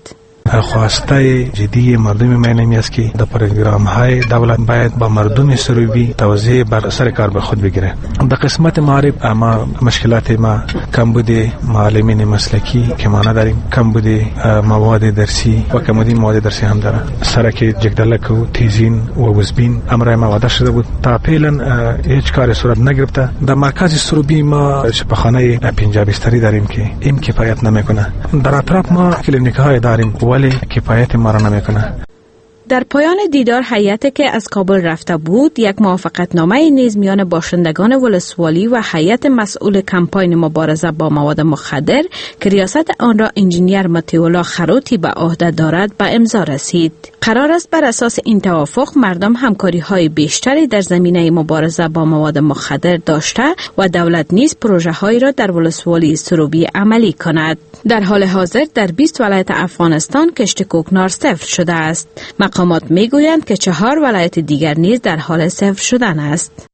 خواسته جدی مردم من است که در پروگرام های دولت باید با مردم سروبی توزیع بر سر کار به خود بگیره. در قسمت معارف ما مشکلات ما کمبود معلمین مسلکی که ما نداریم، کمبود مواد درسی و کمبود مواد درسی هم داره. سرک جگدلک و تیزین و وزبین امر ما وعده شده بود تا فعلا هیچ کار صورت نگرفته. در مرکز سروبی ما شفاخانه 50 بستری داریم که این کفایت نمیکنه. در اطراف ما کلینیک های داریم ولی کفایت ما را نمیکنه. در پایان دیدار هیئتی که از کابل رفته بود، یک موافقتنامه نیز میان باشندگان ولسوالی و هیئت مسئول کمپاین مبارزه با مواد مخدر که ریاست آن را انجینیر مطیع خروتی به عهده دارد به امضا رسید. قرار است بر اساس این توافق مردم همکاری های بیشتری در زمینه مبارزه با مواد مخدر داشته و دولت نیز پروژه هایی را در ولسوالی سروبی عملی کند. در حال حاضر در 20 ولایت افغانستان کشت کوکنار صفر شده است. مقامات میگویند که 4 ولایت دیگر نیز در حال صفر شدن است.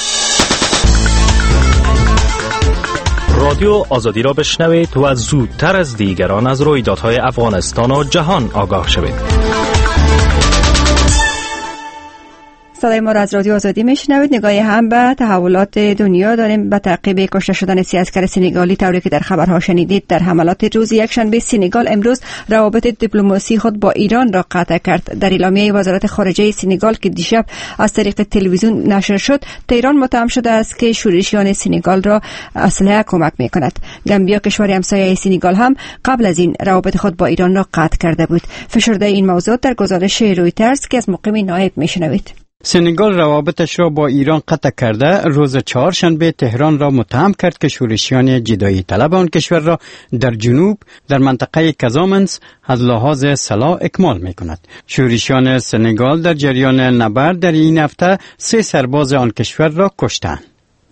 رادیو آزادی را بشنوید و زودتر از دیگران از رویدادهای افغانستان و جهان آگاه شوید. صدای ما را از رادیو آزادی میشنوید. نگاهی هم به تحولات دنیا داریم. به تعقیب کشته شدن 30 عسکر سنگالی طوری که در خبرها شنیدید در حملات روز یکشنبه، سنگال امروز روابط دیپلماسی خود با ایران را قطع کرد. در اعلامیه وزارت خارجه سنگال که دیشب از طریق تلویزیون نشر شد، تهران متهم شده است که شورشیان سنگال را اسلحه کمک میکند. گامبیا کشور همسایه سنگال هم قبل از این روابط خود با ایران را قطع کرده بود. فشرده این موضوع در گزارش رویترز که از مقیم نایب میشنوید. سنگال روابطش را با ایران قطع کرده روز چهارشنبه تهران را متهم کرد که شورشیان جدایی طلب آن کشور را در جنوب در منطقه کازامنس از لحاظ سلاح اکمال می کند. شورشیان سنگال در جریان نبرد در این هفته 3 سرباز آن کشور را کشتند.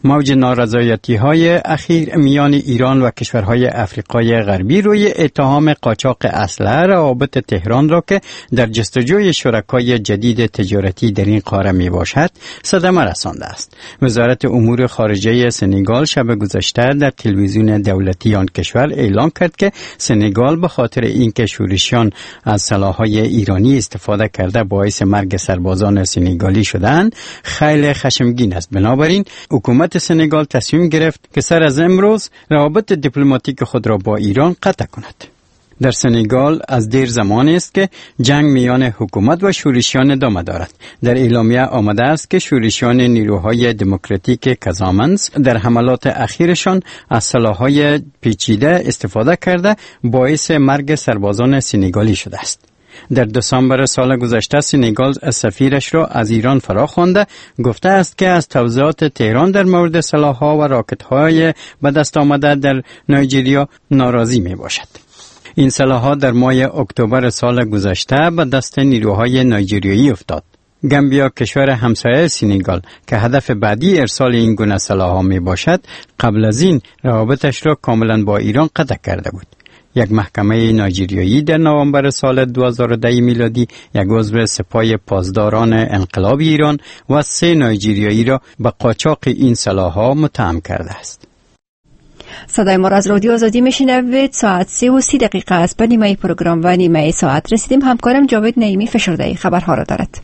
موج نارضایتی‌های اخیر میان ایران و کشورهای افریقای غربی روی اتهام قاچاق اسلحه روابط تهران را که در جستجوی شرکای جدید تجارتی در این قاره میباشد صدمه رسانده است. وزارت امور خارجه سنگال شب گذشته در تلویزیون دولتی آن کشور اعلام کرد که سنگال به خاطر اینکه شورشیان از سلاح‌های ایرانی استفاده کرده باعث مرگ سربازان سنگالی شدند خیلی خشمگین است. بنابراین حکومت سنگال تصمیم گرفت که سر از امروز روابط دیپلماتیک خود را با ایران قطع کند. در سنگال از دیر زمان است که جنگ میان حکومت و شورشیان ادامه دارد. در اعلامیه آمده است که شورشیان نیروهای دموکراتیک کازامنس در حملات اخیرشان از سلاح‌های پیچیده استفاده کرده باعث مرگ سربازان سنگالی شده است. در دسامبر سال گذشته سنگال سفیرش را از ایران فراخوانده گفته است که از توضیحات تهران در مورد سلاح‌ها و راکت‌های به دست آمده در نایجریا ناراضی می باشد. این سلاح‌ها در ماه اکتبر سال گذشته به دست نیروهای نایجریایی افتاد. گامبیا کشور همسایه سنگال که هدف بعدی ارسال این گونه سلاح‌ها می باشد قبل از این روابطش را کاملا با ایران قطع کرده بود. یک محکمه نایجریایی در نوامبر سال 2010 میلادی یک عضو سپاه پاسداران انقلاب ایران و 3 نایجریایی را به قاچاق این سلاح‌ها متهم کرده است. صدای ما را از رادیو آزادی میشنوید. ساعت 3:30 دقیقه است. به نیمه پروگرام و نیمه ساعت رسیدیم. همکارم جاوید نعیمی فشرده خبرها را دارد.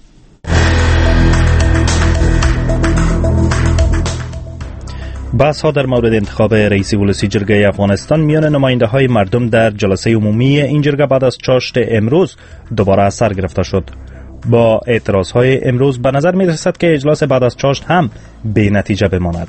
بحث ها در مورد انتخاب رئیس ولسی جرگه افغانستان میان نماینده های مردم در جلسه عمومی این جرگه بعد از چاشت امروز دوباره سر گرفته شد. با اعتراض های امروز به نظر می رسد که اجلاس بعد از چاشت هم بی نتیجه بماند.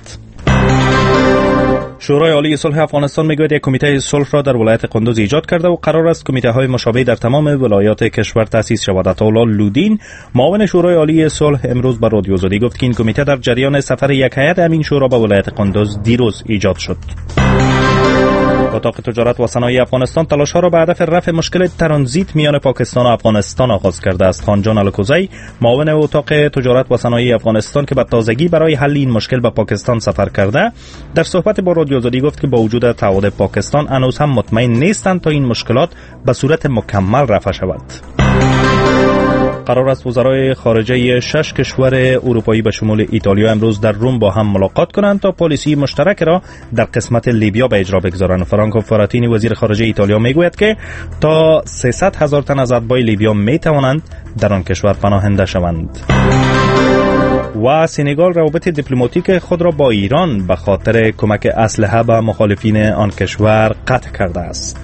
شورای عالی صلح افغانستان میگوید یک کمیته صلح را در ولایت قندوز ایجاد کرده و قرار است کمیته های مشابه در تمام ولایات کشور تأسیس شود. عطاالله لودین معاون شورای عالی صلح امروز به رادیو آزادی گفت که این کمیته در جریان سفر یک هیئت امین شورا به ولایت قندوز دیروز ایجاد شد. اتاق تجارت و صنایع افغانستان تلاش‌ها را به هدف رفع مشکل ترانزیت میان پاکستان و افغانستان آغاز کرده است. خانجان الکوزی معاون اتاق تجارت و صنایع افغانستان که به تازگی برای حل این مشکل به پاکستان سفر کرده در صحبت با رادیو آزادی گفت که با وجود تعهد پاکستان هنوز هم مطمئن نیستند تا این مشکلات به صورت مکمل رفع شود. قرار است وزرای خارجه 6 کشور اروپایی به شمول ایتالیا امروز در روم با هم ملاقات کنند تا پالیسی مشترک را در قسمت لیبیا به اجرا بگذارند. فرانکو فراتینی وزیر خارجه ایتالیا میگوید که تا 300,000 تن از اتباع لیبیا می توانند در آن کشور پناهنده شوند. و سنگال روابط دیپلماتیک خود را با ایران به خاطر کمک اسلحه به مخالفین آن کشور قطع کرده است.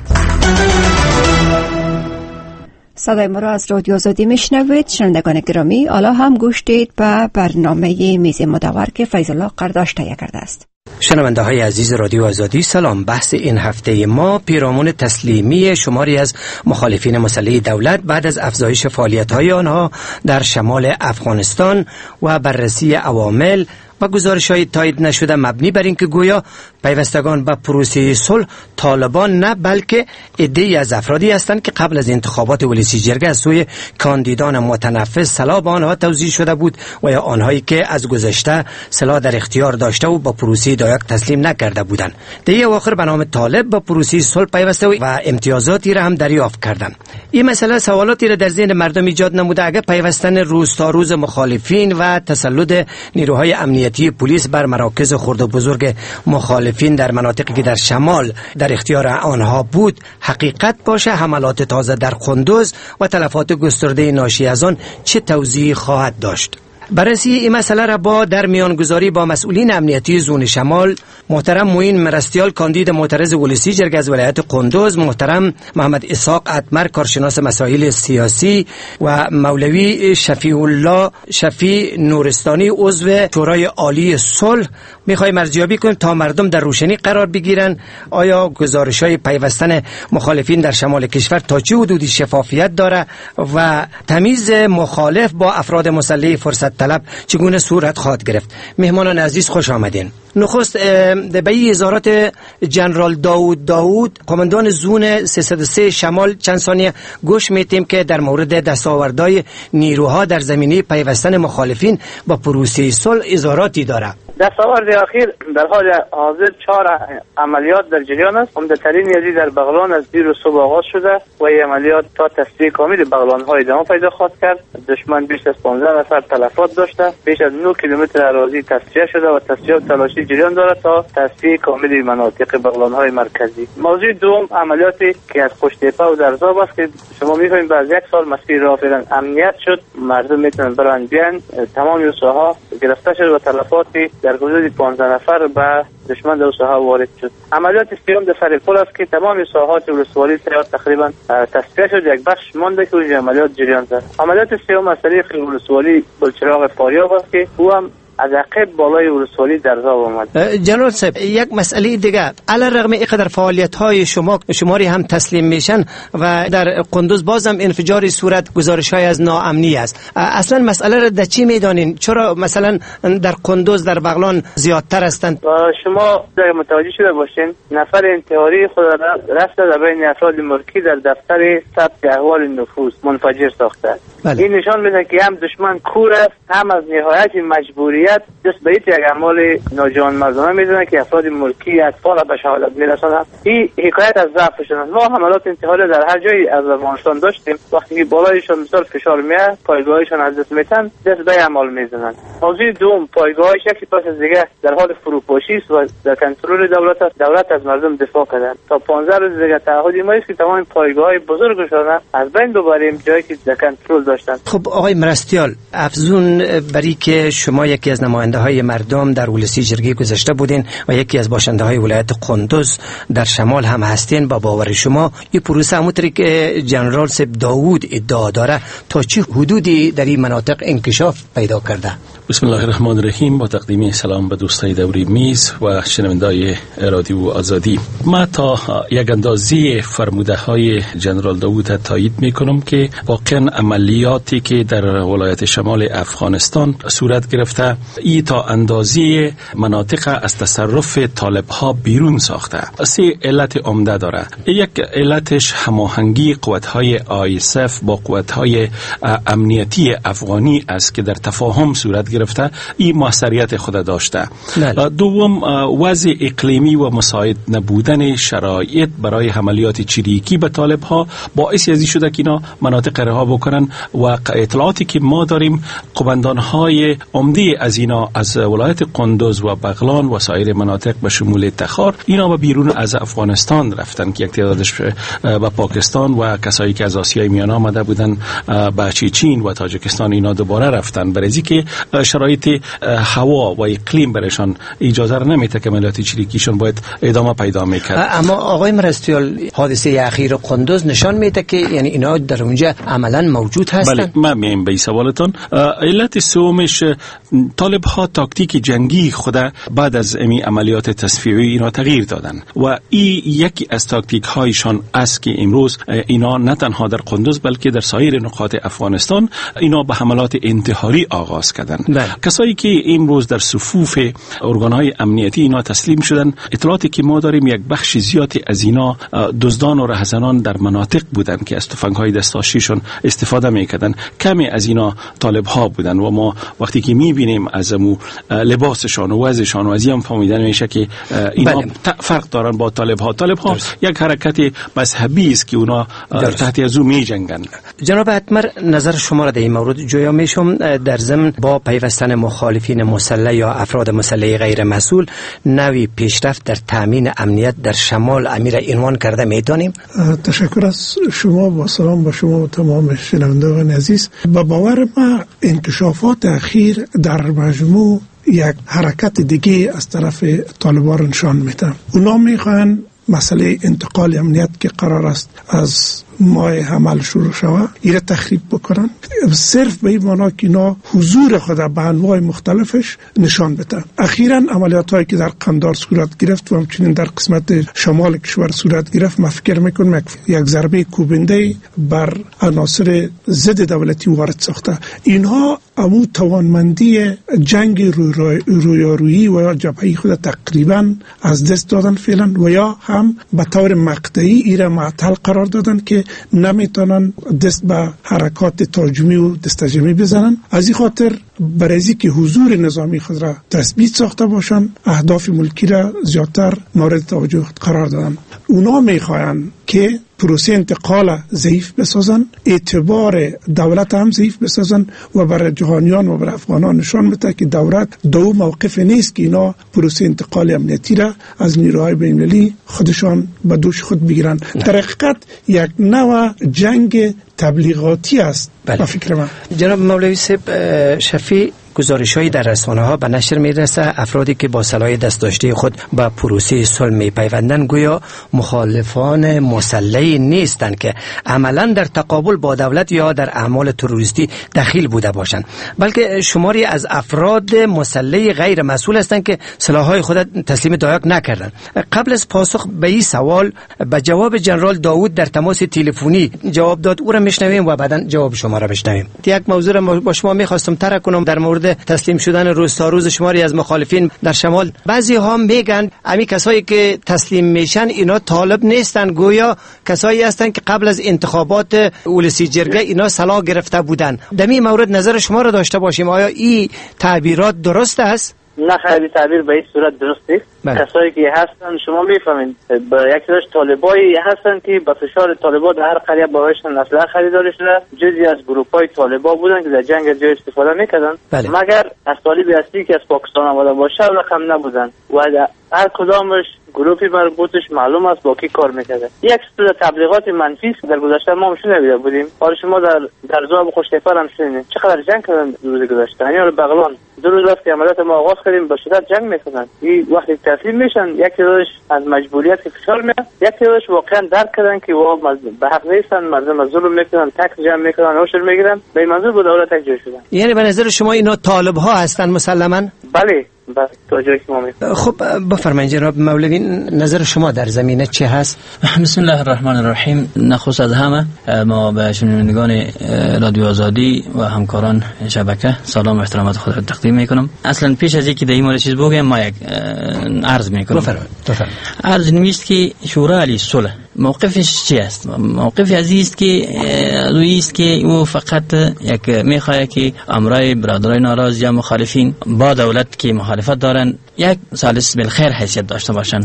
صدای ما را از رادیو آزادی میشنوید. شنوندگان گرامی، حالا هم گوش دید به برنامه میز مدور که فیض الله قرداش تهیه کرده است. شنونده های عزیز رادیو آزادی سلام. بحث این هفته ما پیرامون تسلیمی شماری از مخالفین مسلح دولت بعد از افزایش فعالیت های آنها در شمال افغانستان و بررسی عوامل و گزارش‌های تایید نشده مبنی بر اینکه گویا پیوستگان به پروسه صلح طالبان نه بلکه عده‌ای از افرادی هستند که قبل از انتخابات ولسی جرگه از سوی کاندیدان متنفذ سلاح به آنها توزیع شده بود و یا آنهایی که از گذشته سلاح در اختیار داشته و با پروسه دایک تسلیم نکرده بودند. در اواخر به نام طالب با پروسه صلح پیوسته و امتیازاتی را هم دریافت کردند. این مسئله سوالاتی را در ذهن مردم ایجاد نموده اگر پیوستن روز تا روز مخالفین و تسلط نیروهای امنیتی پلیس بر مراکز خرد و بزرگ مخالفین در مناطقی که در شمال در اختیار آنها بود حقیقت باشه، حملات تازه در قندوز و تلفات گسترده ناشی از آن چه توضیحی خواهد داشت؟ بررسی این مسئله را با در میانگذاری با مسئولین امنیتی زون شمال محترم معین مرستیال کاندید معترض ولسی جرگه از ولایت قندوز، محترم محمد اسحاق اتمر کارشناس مسائل سیاسی و مولوی شفیع الله شفیع نورستانی عضو شورای عالی صلح میخوایم ارزیابی کنیم تا مردم در روشنی قرار بگیرن آیا گزارش‌های پیوستن مخالفین در شمال کشور تا چه حدودی شفافیت داره و تمیز مخالف با افراد مسلح فرصت طلب چگونه صورت خواهد گرفت. مهمانان عزیز خوش آمدین. نخست به اظهارات جنرال داوود قماندان زون 303 شمال چند ثانیه گوش میتیم که در مورد دستاوردهای نیروها در زمینه پیوستن مخالفین با پروسه صلح اظهاراتی داره. دستاورد اخیر در حال حاضر 4 عملیات در جریان است. عمده‌ترین یزی در بغلان از دیر و صبح آغاز شده و این عملیات تا تصفیه کامل بغلان‌های ادامه پیدا خواهد کرد. دشمن بیش از 15 نفر تلفات داشته، بیش از 9 کیلومتر اراضی تصفیه شده و تصفیه و تلاشی جریان دارد تا تصفیه کامل مناطق بغلان‌های مرکزی. موضوع دوم عملیاتی که از پشت‌تپه و درزاب است که شما می‌فهمید بعد یک سال مسیر راه فعلا امنیت شد، مردم میتونن برن بیان، تمام ساحات گرفته شد و تلفاتی در حدود 15 نفر به دشمن در ساحه وارد شد. عملیات سوم در سر پل است که تمام ساحات ولسوالی تقریبا تصفیه شد، یک بخش مانده که اون عملیات جریان دارد. عملیات سوم از طریق ولسوالی بلچراغ فاریاب است که او هم از عقب بالای ولسوالی درزاب آمد. جنرال صاحب، یک مسئله دیگه، علیرغم اینقدر فعالیت‌های شماری هم تسلیم میشن و در قندوز بازم انفجاری صورت، گزارش‌های از ناامنی است. اصلا مسئله را در چی میدانین؟ چرا مثلا در قندوز در بغلان زیادتر هستند؟ شما متوجه شده باشین نفر انتحاری خود رفته در بین افراد ملکی در دفتر ثبت احوال نفوذ منفجر ساخته. بله. این نشان میده که هم دشمن کور است، هم از نهایت مجبوریت دست به یک عمل ناجوان مردانه میزنه که افراد ملکی اطفال به شهادت میرسانند. این حکایت از ضعفشون است. ما حملات انتحاری در هر جایی از افغانستان داشتیم، وقتی که بالایشان مثال فشار میاد، پایگاهشان از دست میتن، دست به عمل میزنند. موضوع دوم، پایگاهش یکی پس از دیگه در حال فروپاشی است و در کنترل دولت است. دولت از مردم دفاع کردن. تا 15 روز دیگه تعهد ما است که تمام پایگاه‌های بزرگشان از بین ببریم، جایی که در کنترل داشتن. خب آقای مرستیال، افزون بری که شما یکی از نماینده های مردم در ولسی جرگه گذاشته بودین و یکی از باشنده های ولایت قندوز در شمال هم هستین، با باور شما این پروسه همونطوری که جنرال سب داوود ادعا داره تا چه حدودی در این مناطق انکشاف پیدا کرده؟ بسم الله الرحمن الرحیم. با تقدیم سلام به دوستای دوری میز و شنوندای رادیو آزادی. ما تا یک اندازه فرموده های جنرال داوود تایید میکنم که واقعا عملیاتی که در ولایت شمال افغانستان صورت گرفته ای تا اندازه مناطق از تصرف طالب ها بیرون ساخته. 3 علت عمده داره. یک علتش هماهنگی قوت های ISF با قوت های امنیتی افغانی است که در تفاهم صورت گرفته، این موثریت خود داشته. دوم، وضع اقلیمی و مساعد نبودن شرایط برای حملات چریکی به طالب ها باعث ازی شده که اینا مناطق رها بکنن و اطلاعاتی که ما داریم قومندان های عمده از اینا از ولایت قندوز و بغلان و سایر مناطق به شمول تخار اینا به بیرون از افغانستان رفتن که یک تعدادش به پاکستان و کسایی که از آسیای میانه آمده بودن به چین و تاجیکستان اینا دوباره رفتن، برای که شرایط هوا و اقلیم برایشان اجازه نمیده که عملیات چریکیشون باید ادامه پیدا میکرد. اما آقای مرستیال، حادثه اخیر قندوز نشان میده که یعنی اینا در اونجا عملا موجود هستن. بله، من میم به سوالتون. علت سومش طالب ها تاکتیک جنگی خود بعد از امی عملیات تصفیه‌ای اینا تغییر دادن و این یکی از تاکتیک هایشان است که امروز اینا نه تنها در قندوز بلکه در سایر نقاط افغانستان اینا به حملات انتحاری آغاز کردن. کسایی که امروز در صفوف ارگان‌های امنیتی اینا تسلیم شدن، اطلاعاتی که ما داریم یک بخش زیادی از اینا دزدان و رهزنان در مناطق بودن که از تفنگ‌های دستاشیشون استفاده می‌کردن. کمی از اینا طالب ها بودن و ما وقتی که می‌بینیم از لباسشان و وضعشان و از این فهمیدن میشه که اینا فرق دارن با طالب ها. طالب ها یک حرکت مذهبی است که اونا تحت ازو می‌جنگن. جناب اتمر، نظر شما را در این مورد جویا میشم. در ضمن با پیوستن مخالفین مسلح یا افراد مسلح غیر مسئول نوی پیشرفت در تامین امنیت در شمال امیر عنوان کرده میتونیم؟ تشکر از شما، با سلام با شما و تمام شنوندگان عزیز. با باور ما انکشافات اخیر در مجموع یک حرکت دیگه از طرف طالبان نشان میده. اونا میخوان مسئله انتقال امنیت که قرار است از ماه حمل شروع شود ایره تخریب بکنن، صرف به این معنا که اینا حضور خود به انواع مختلفش نشان بدن. اخیراً عملیات هایی که در قندار صورت گرفت و همچنین در قسمت شمال کشور صورت گرفت، من فکر میکنم یک ضربه کوبنده بر عناصر ضد دولتی وارد ساخته. اینها امو توانمندی جنگ رویارویی و یا جبهه خود تقریبا از دست دادن فعلا و یا هم به طور مقطعی ایره معطل قرار دادن که نمیتونن دست به حرکات تهاجمی و دستجمعی بزنن. از این خاطر برای که حضور نظامی خود را تثبیت ساخته باشند، اهداف ملکی را زیادتر مورد توجه قرار دادن. اونا میخواین که پروسه انتقال ضعیف بسازن، اعتبار دولت هم ضعیف بسازن و برای جهانیان و برای افغانان نشان بده که دولت دو موقف نیست که اینا پروسه انتقال امنیتی را از نیروهای بین‌المللی خودشان به دوش خود بگیرن. در حقیقت یک نوع جنگ تبلیغاتی است. به فکر من جناب مولوی صاحب شفیع، گزارش‌هایی در رسانه‌ها به نشر می‌رسه افرادی که با سلاح دست داشته خود به پروسه صلح می‌پیوندند گویا مخالفان مسلحی نیستند که عملاً در تقابل با دولت یا در اعمال تروریستی دخیل بوده باشند، بلکه شماری از افراد مسلح غیر مسئول هستند که سلاح‌های خود تسلیم دایاک نکردند. قبل از پاسخ به این سوال به جواب جنرال داوود در تماس تلفنی جواب داد، او را میشنویم و بعداً جواب شما را بشنویم. یک موضوع را با شما می‌خواستم طرح کنم در مورد تسلیم شدن روز تا روز شماری از مخالفین در شمال. بعضی ها میگن امی کسایی که تسلیم میشن اینا طالب نیستن، گویا کسایی هستن که قبل از انتخابات اولسی جرگه اینا سلاح گرفته بودن. در این مورد نظر شما را داشته باشیم، آیا این تعبیرات درست است؟ نه خیلی تعبیر به این صورت درست نیست. کسایی که هستن شما میفهمین با یک سرش طالبایی هستن که با فشار طالبا در هر قریه باهاشون اسلحه خریداری شده، جزئی از گروپ‌های طالبا بودن که در جنگ جای استفاده میکردن، مگر از طالبی اصلی که از پاکستان آمده باشه رقم نبودن و هر کدامش گروپی مربوطش معلوم است با کی کار میکرده. یک سری تبلیغات منفی در گذشته ما شنیده بودیم. حالا شما در زواب خوشتفر هم شنیدین چقدر جنگ کردن روز گذشته. یعنی بغلان 2 روز است که عملیات ما آغاز کردیم با شدت جنگ میکنن. این وقتی تسلیم میشن یکی روش از مجبوریت که فشار میاد، یکی روش واقعا درک کردن که به حق نیستن، مردم ظلم میکنن، تک جمع میکنن، عشر میگیرن، به این منظور به دولت تک جای شدن. یعنی به نظر شما اینا طالب ها هستن مسلماً؟ بله توجهی که ما میکنیم. خب بفرمایید جناب مولوی، نظر شما در زمینه چه هست؟ بسم الله الرحمن الرحیم. نخست از همه ما به شنوندگان رادیو آزادی و همکاران شبکه سلام و احترامات خود را تقدیم میکنم. اصلا پیش از اینکه در این مورد چیز بگم ما یک عرض میکنم. بفرمایید. عرض نمیست که شورای علی صلح موقفش چی است؟ موقف عزیز که روی است که او فقط یک میخواد که امرای برادرای ناراض یا مخالفین با دولت که مخالفت دارن یک سالس بالخیر حیثیت داشته باشن.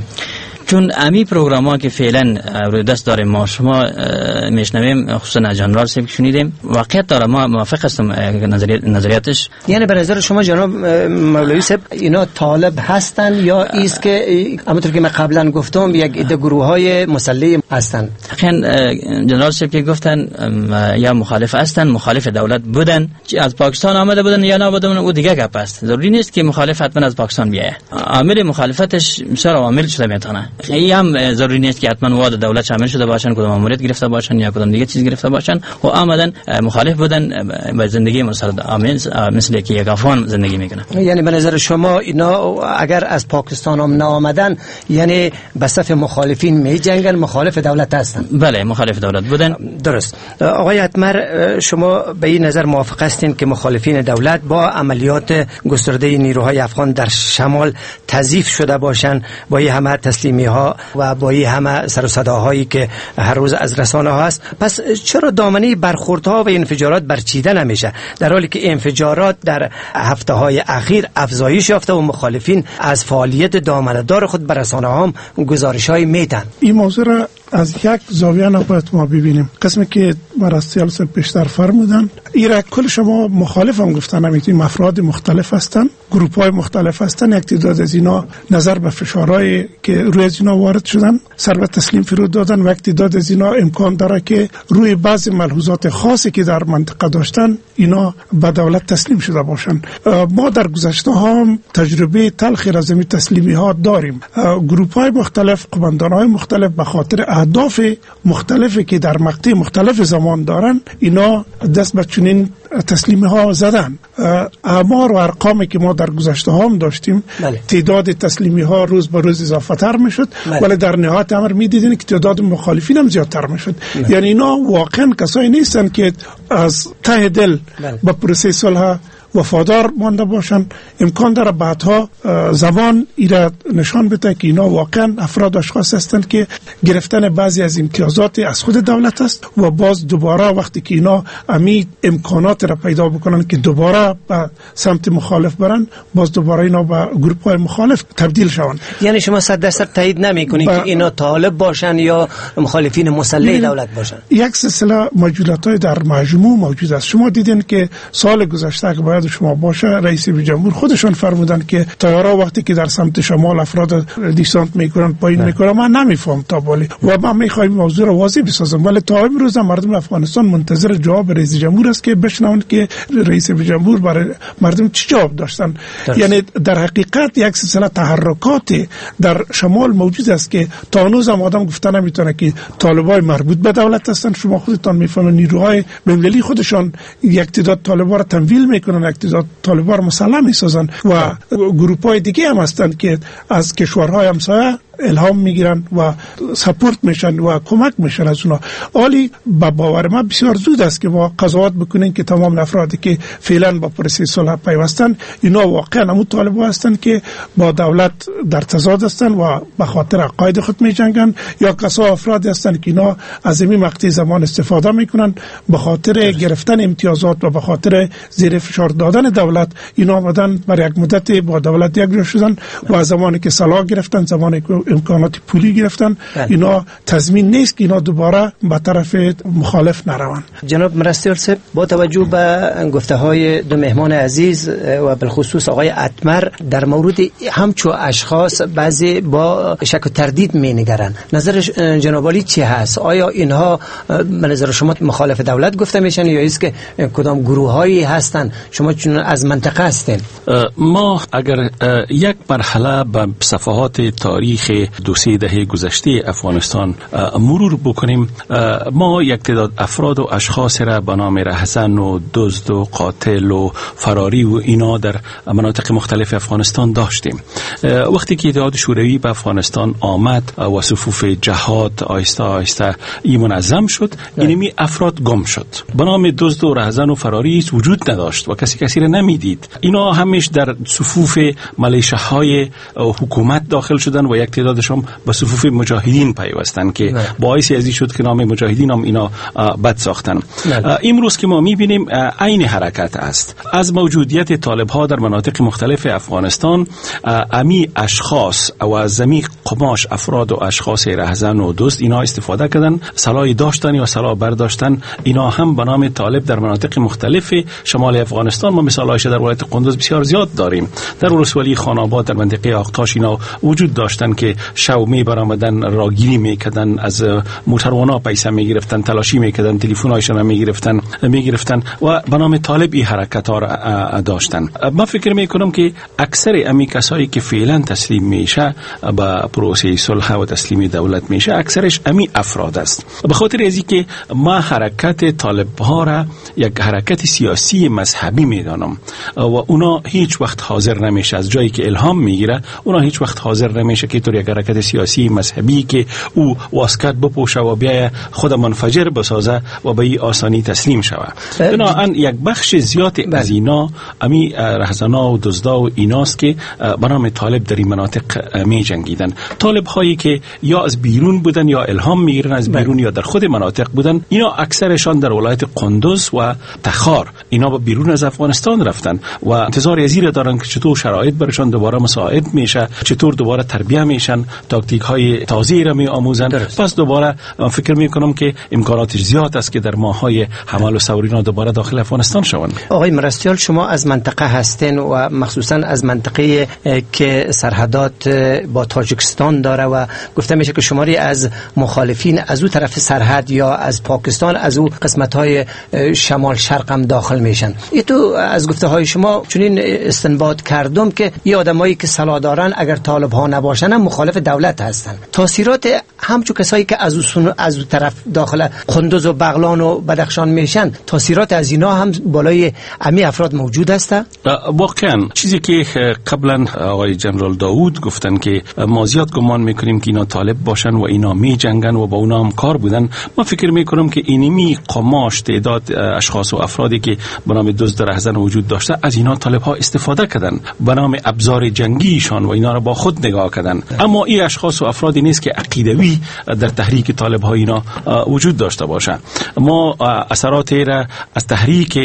چون امی پروگرام که فعلا روی دست داریم ما شما میشنویم، خصوصا جنرال صاحب شنیدیم، واقعیت داره. ما موافق هستم نظریاتش. یعنی به نظر شما جناب مولوی صاحب اینا طالب هستن یا ایست که همونطور که من قبلا گفتم یک عده گروه‌های مسلح هستن؟ حقیقاً جنرال صاحب که گفتن یا مخالف هستن، مخالف دولت بودن، از پاکستان آمده بودن یا نبودن، او دیگه گپ است. ضروری نیست که مخالف حتما از پاکستان بیایه. عامل مخالفتش بسیار عوامل شده میتونه. این هم ضروری نیست که حتما واد دولت شامل شده باشن، کدام ماموریت گرفته باشن یا کدام دیگه چیز گرفته باشن و آمدن مخالف بودن با زندگی مثل که یک افغان زندگی میکنه. یعنی به نظر شما اینا اگر از پاکستان هم نآمدن یعنی به صف مخالفین می جنگن، مخالف دولت هستن؟ بله مخالف دولت بودن. درست. آقای اتمر شما به این نظر موافق هستین که مخالفین دولت با عملیات گسترده نیروهای افغان در شمال تضعیف شده باشن با این همه تسلیمی ها و با این همه سر و صداهایی که هر روز از رسانه ها هست؟ پس چرا دامنه برخوردها و انفجارات برچیده نمیشه در حالی که انفجارات در هفته های اخیر افزایش یافته و مخالفین از فعالیت دامنه‌دار خود بر رسانه ها هم گزارش‌های میدن؟ این موضوع را از یک زاویه نباید ما ببینیم. قسمی که مراسیال سے پیشتر فرمودن ایرا کل شما مخالف هم گفتن، این افراد مختلف هستن، گروپ های مختلف هستن. یک تعداد از اینا نظر به فشارهای که روی از اینا وارد شدن سر به تسلیم فرود دادن و یک تعداد از اینا امکان داره که روی بعضی ملحوظات خاصی که در منطقه داشتن اینا به دولت تسلیم شده باشن. ما در گذشته ها تجربه تلخی از این تسلیمی ها داریم. گروپ های مختلف، قماندان های مختلف به خاطر اهداف مختلفی که در مقطع مختلف زمان دارن اینا دست به چنین تسلیمی ها زدن. آمار و ارقامی که ما در گذشته ها هم داشتیم تعداد تسلیمی ها روز به روز اضافه تر میشد، ولی در نهایت امر میدیدین که تعداد مخالفین هم زیادتر میشد. یعنی اینا واقعا کسایی نیستن که از ته دل با پروسه صلح وفادار مانده باشن. امکان داره بعدها زمان ایراد نشان بده که اینا واقعا افراد اشخاص هستند که گرفتن بعضی از امتیازات از خود دولت است و باز دوباره وقتی که اینا امید امکانات افراد را پیدا بکنن که دوباره به سمت مخالف برن، باز دوباره اینا به گروه های مخالف تبدیل شوند. یعنی شما 100% تایید نمی‌کنید که اینا طالب باشن یا مخالفین مسلح دولت باشن؟ یک سلسله موجودات‌های در مجموع موجود است. شما دیدین که سال گذشته که باید شما باشه، رئیس جمهور خودشون فرمودن که طیارا وقتی که در سمت شمال افراد دیسانت میکنن پایین میکنن، من نمیفهم تا بالی و ما میخوایم موضوع رو واضح بسازم، ولی تا امروز مردم افغانستان منتظر جواب رئیس جمهور است که بشنون که رئیس جمهور برای مردم چی جواب داشتن. یعنی در حقیقت یک سلسله تحرکات در شمال موجود است که تا هنوز هم آدم گفته نمیتونه که طالبای مربوط به دولت هستن. شما خودتان میفهمید نیروهای بین‌المللی خودشان یک تعداد طالبا را تمویل میکنن، یک تعداد طالبا را مسلح میسازن و گروه‌های دیگه هم هستن که از کشورهای همسایه الهام میگیرن و سپورت میشن و کمک میشن از اونا. ولی با باور ما بسیار زود است که ما قضاوت بکنیم که تمام افرادی که فعلا با پروسه صلح پیوستن اینا واقعا همون طالبان هستن که با دولت در تضاد هستن و به خاطر عقاید خود میجنگن، یا کسا افراد هستن که اینا از این مقطع زمان استفاده میکنن به خاطر گرفتن امتیازات و به خاطر زیر فشار دادن دولت. اینا آمدن برای یک مدت با دولت یک جا شدن و زمانی که سلاح گرفتن، زمانی که امکانات پولی گرفتن، اینا تضمین نیست که اینا دوباره به طرف مخالف نروند. جناب مرستیار صاحب، با توجه به گفته های دو مهمان عزیز و بالخصوص آقای اتمر در مورد همچو اشخاص بعضی با شک و تردید می‌نگرن، نظر جناب عالی چی هست؟ آیا اینها به نظر شما مخالف دولت گفته میشن یا است که کدام گروه‌هایی هستن؟ شما چون از منطقه هستین. ما اگر یک مرحله به صفحات تاریخ 2-3 دهه گذشته افغانستان مرور بکنیم، ما یک تعداد افراد و اشخاص را به نام رهزن و دزد و قاتل و فراری و اینا در مناطق مختلف افغانستان داشتیم. وقتی که اتحاد شوروی به افغانستان آمد و صفوف جهاد آهسته آهسته منظم شد، اینمی افراد گم شد. به نام دزد و رهزن و فراری وجود نداشت و کسی را نمیدید. اینا همیشه در صفوف ملیشه‌های حکومت داخل شدن و یک تعدادشون به صفوف مجاهدین پیوستن که باعثی ازی شد که نام مجاهدین هم اینا بد ساختن. امروز که ما میبینیم عین حرکت است. از موجودیت طالب ها در مناطق مختلف افغانستان، امی اشخاص و از زمی قماش افراد و اشخاص رهزن و دزد اینا استفاده کردن، سلاح داشتن یا سلاح برداشتن. اینا هم به نام طالب در مناطق مختلف شمال افغانستان، ما مثالایش در ولایت قندوز بسیار زیاد داریم. در ولسوالی خاناباد در منطقه آقتاش اینا وجود داشتن که شو می برآمدن، راگیری میکردن، از موتروانا پیسه میگرفتن، تلاشی میکردن، تلفن‌هایشون میگرفتن و به نام طالب این حرکت ها را داشتن. من فکر میکنم که اکثر امی کسایی که فعلا تسلیم میشه به پروسه صلح و تسلیم دولت میشه، اکثرش امی افراد است. به خاطر ازی که ما حرکت طالب ها را یک حرکت سیاسی مذهبی میدانم و اونا هیچ وقت حاضر نمیشه، از جایی که الهام میگیره اونا هیچ وقت حاضر نمیشه که طور یک حرکت سیاسی مذهبی که او واسکت بپوشه و بیای خود منفجر بسازه و به این آسانی تسلیم شود. بنابراین یک بخش زیاد از اینا امی رهزنا و دزدا و ایناست که به نام طالب در این مناطق می جنگیدن. طالب هایی که یا از بیرون بودن یا الهام میگیرن از بیرون یا در خود مناطق بودن، اینا اکثرشان در ولایت قندوز و تخار اینا به بیرون از افغانستان رفتن و انتظار ازیر دارن که چطور شرایط برشان دوباره مساعد میشه، چطور دوباره تربیت میشن، تاکتیک های تازه‌ای را می آموزن. پس دوباره فکر می کنم که امکاناتش زیاد است که در ماه‌های حمل و سورینا دوباره داخل افغانستان شوند. آقای مرستیال، شما از منطقه هستین و مخصوصا از منطقه که سرحدات با تاجیکستان داره و گفته میشه که شماری از مخالفین از او طرف سرحد یا از پاکستان از او قسمت‌های شمال شرق هم داخل میشن. تو از گفته های شما چنین استنباط کردم که این آدمایی که سلاح دارن اگر طالب ها نباشن هم مخالف دولت هستن. تاثیرات همچو کسایی که از اون طرف داخل قندوز و بغلان و بدخشان میشن، تاثیرات از اینا هم بالای امی افراد موجود هسته؟ واقعا چیزی که قبلا آقای جنرال داوود گفتن که ما زیاد گمان میکنیم که اینا طالب باشن و اینا می جنگن و با اونا هم کار بودن، ما فکر میکنم که اینمی قماش تعداد اشخاص و افرادی که به نام دزد رهزن وجود داشته از اینا طالب ها استفاده کردن به نام ابزار جنگیشان و اینا را با خود نگاه کردن. اما این اشخاص و افرادی نیست که عقیدوی در تحریک طالب ها اینا وجود داشته باشه. ما اثرات را از تحریک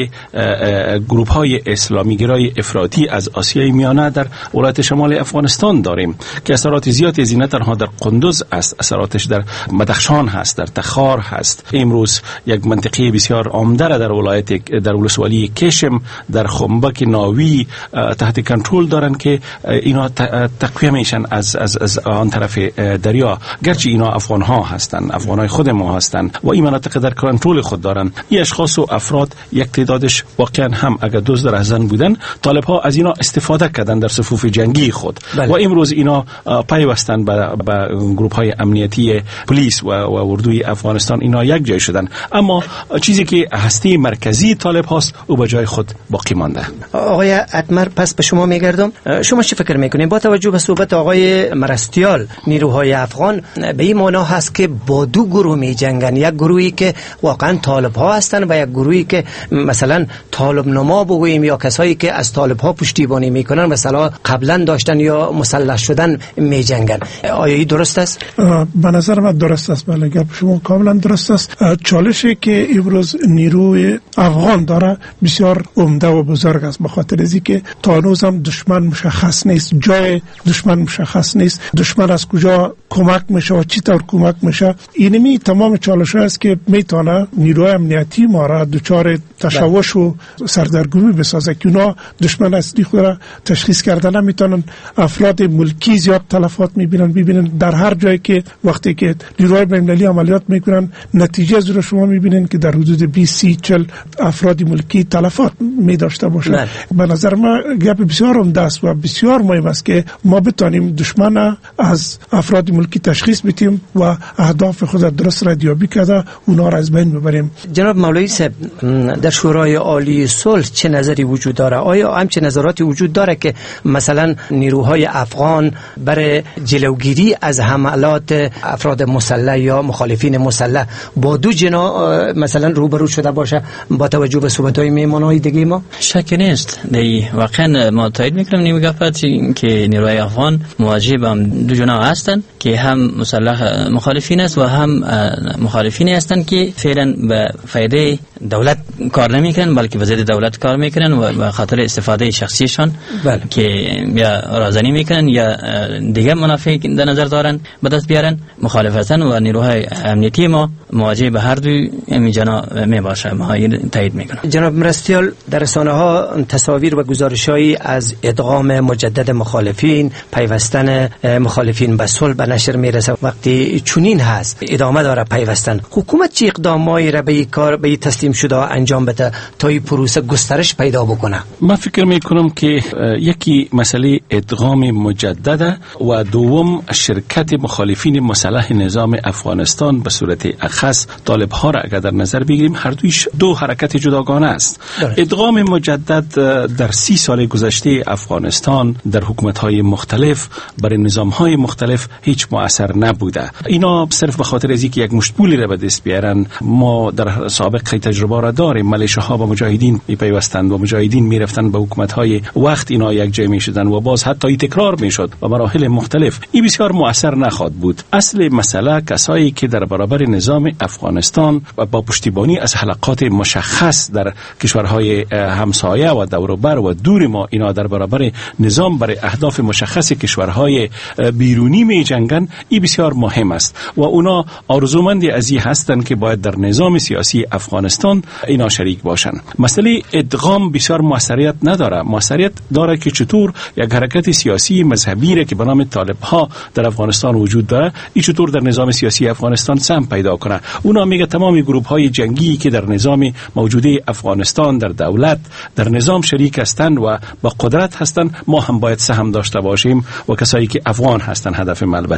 گروه های اسلامی گرای افراطی از آسیای میانه در ولایت شمال افغانستان داریم که اثرات زیادی از این تنها در قندوز است، اثراتش در بدخشان هست، در تخار هست. امروز یک منطقه بسیار عمده در ولایت در ولسوالی کشم در خنبک ناوی تحت کنترل دارن که اینا تقویه میشن از آن طرف دریا، گرچه اینا افغان ها هستن، افغانای خود ما هستن و این مناطق در کنترل خود دارن. این اشخاص و افراد یک تعدادش واقعا هم اگر دزد رهزن بودن، طالب ها از اینا استفاده کردن در صفوف جنگی خود. بله. و امروز اینا پیوستن به گروه های امنیتی پلیس و اردوی افغانستان، اینا یک جای شدن. اما چیزی که هسته مرکزی طالب هاست او به جای خود باقی مانده. آقای اتمر، پس به شما میگردم، شما چی فکر میکنید با توجه به صحبت آقای مرستیال؟ نیروهای افغان به این معنا هست که با دو گروه می جنگن، یک گروهی که واقعا طالب ها هستن و یک گروهی که مثلا طالب نما بگوییم یا کسایی که از طالب ها پشتیبانی میکنن مثلا قبلا داشتن یا مسلح شدن می جنگن. آیا این درست است؟ به نظر من درست است. بله، گپ شما کاملا درست است. چالشی که امروز نیروی افغان داره بسیار عمده و بزرگ است، به خاطر از اینکه تا هنوز هم دشمن مشخص نیست، جای دشمن مشخص نیست، دشمن از کجا کمک میشه و چی طور کمک میشه. اینمی تمام چالش است که میتونه نیروی امنیتی ما را دچار تشوش و سردرگمی بسازه که اونا دشمن اصلی خود را تشخیص کردن نمیتونن. افراد ملکی زیاد تلفات میبینن در هر جایی که وقتی که نیروهای بین‌المللی عملیات میکنن، نتیجه از رو شما میبینین که در حدود 20-40 افراد ملکی تلفات میداشته باشه. به نظر من گپ بسیار عمده است و بسیار مهم است که ما بتانیم دشمن از افراد ملکی تشخیص بدیم و اهداف خود درست ردیابی کرده اونا را از بین ببریم. جناب مولوی صاحب، در شورای عالی صلح چه نظری وجود داره؟ آیا همچه نظراتی وجود داره که مثلا نیروهای افغان برای جلوگیری از حملات افراد مسلح یا مخالفین مسلح با دو جنا مثلا روبرو شده باشه با توجه به صحبت‌های میهمان‌های دیگه ما؟ شک نیست. واقعا ما تایید میکنم نیمگفت که نیروهای افغان مواجه با دو جنا هستند که هم مسلح مخالفین است و هم مخالفین هستند که فعلا به فایده دولت کار نمیکنن بلکه به ضد دولت کار میکنن و به خاطر استفاده شخصیشان که یا رازنی میکنن یا دیگه منافع در نظر دارن به دست بیارن مخالفتن و نیروهای امنیتی ما مواجه به هر دو این جنا میباشه. ما تایید میکنم. جناب مرستیال، در رسانه ها تصاویر و گزارش‌هایی از ادغام مجدد مخالفین، پیوستن مخالفین به صلح به نشر میرسه. وقتی چنین هست ادامه داره پیوستن، حکومت چه اقدامایی را به این کار به تسلیم شده انجام بده تا این پروسه گسترش پیدا بکنه؟ من فکر میکنم که یکی مسئله ادغام مجدد و دوم شرکت مخالفین مسلح نظام افغانستان به صورت اخص طالب ها را اگر در نظر بگیریم، هر دویش دو حرکت جداگانه است. ادغام مجدد در 30 سال گذشته افغانستان در حکومت های مختلف برای نظام های مختلف هیچ مؤثر نبوده. اینا صرف به خاطر از اینکه یک مشتپولی را به دست بیارن. ما در سابق تجربه را داریم، ملیشه‌ها با مجاهدین میپیوستند و مجاهدین میرفتن به حکومت های وقت اینا یک جای میشدن و باز حتی این تکرار میشد و مراحل مختلف. این بسیار مؤثر نخواهد بود. اصل مسئله کسایی که در برابر نظام افغانستان و با پشتیبانی از حلقات مشخص در کشورهای همسایه و دور و بر و دور ما اینا در برابر نظام برای اهداف مشخص کشورهای بیرونی می جنگن، این بسیار مهم است و اونا آرزومند از این هستند که باید در نظام سیاسی افغانستان اینا شریک باشن. مسئله ادغام بسیار موثریت نداره. موثریت داره که چطور یک حرکت سیاسی مذهبی که به نام طالب ها در افغانستان وجود داره، این چطور در نظام سیاسی افغانستان سهم پیدا کنه. اونا میگه تمام گروه های جنگی که در نظام موجوده افغانستان در دولت در نظام شریک هستند و با قدرت هستند، ما هم باید سهم داشته باشیم و کسایی که افغان هستند هدف ما.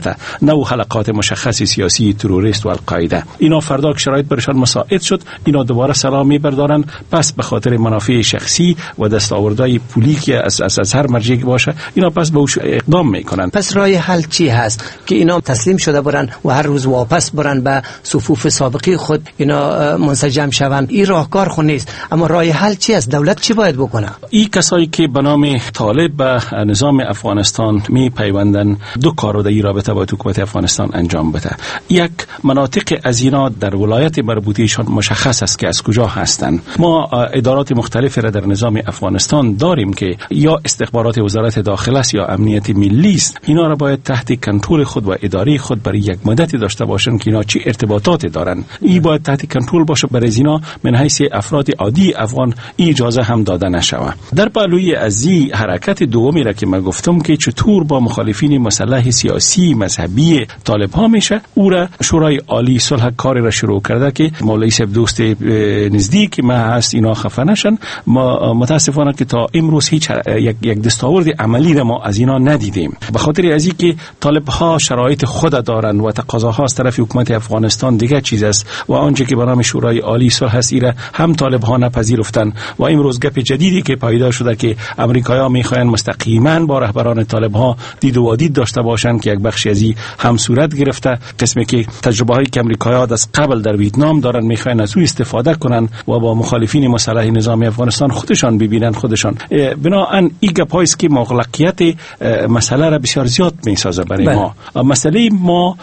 البته نه حلقات مشخص سیاسی تروریست و القاعده. اینا فردا که شرایط برشان مساعد شد اینا دوباره سلام میبردارن، پس به خاطر منافع شخصی و دستاوردهای پولی که از هر مرجعی باشه اینا پس به اوش اقدام میکنن. پس راه حل چی هست که اینا تسلیم شده برن و هر روز واپس برن به صفوف سابقی خود اینا منسجم شوند؟ این راهکار خود نیست. اما راه حل چی است؟ دولت چی باید بکنه؟ این کسایی که به نام طالب به نظام افغانستان می پیوندن دو کار رو در این رابطه با حکومت افغانستان انجام بده. یک، مناطق از اینا در ولایت مربوطه‌شان مشخص است که از کجا هستند. ما ادارات مختلفی را در نظام افغانستان داریم که یا استخبارات وزارت داخله است یا امنیت ملی است. اینا را باید تحت کنترل خود و اداره خود برای یک مدتی داشته باشند که اینا چه ارتباطاتی دارن. این باید تحت کنترل باشه، برای اینا من حیث افراد عادی افغان اجازه هم داده نشود. در پهلوی از این حرکت دومی را که من گفتم که چطور با مخالفین مسلح سیاسی مذهبی طالب ها میشه، او را شورای عالی صلح کاری را شروع کرده که مولوی صاحب دوست نزدیک ما هست اینا خفه نشن. ما متاسفانه که تا امروز هیچ یک دستاورد عملی را ما از اینا ندیدیم، به خاطر از اینکه طالب ها شرایط خود دارن و تقاضاها از طرف حکومت افغانستان دیگه چیز است و آنچه که به نام شورای عالی صلح است را هم طالب ها نپذیرفتن و امروز گپ جدیدی که پیدا شده که امریکایی‌ها میخواین مستقیما با رهبران طالب ها دید و دید داشته باشند که یک بخشی از این هم صورت گرفته. قسمی که تجربه هایی که امریکایی‌ها از قبل در ویتنام دارن میخواین از او استفاده کنن و با مخالفین مسلح نظام افغانستان خودشان ببینن خودشان. بنابراین این گپ است که مغلقیت مسئله را بسیار زیاد میسازه برای ما. مسئله ما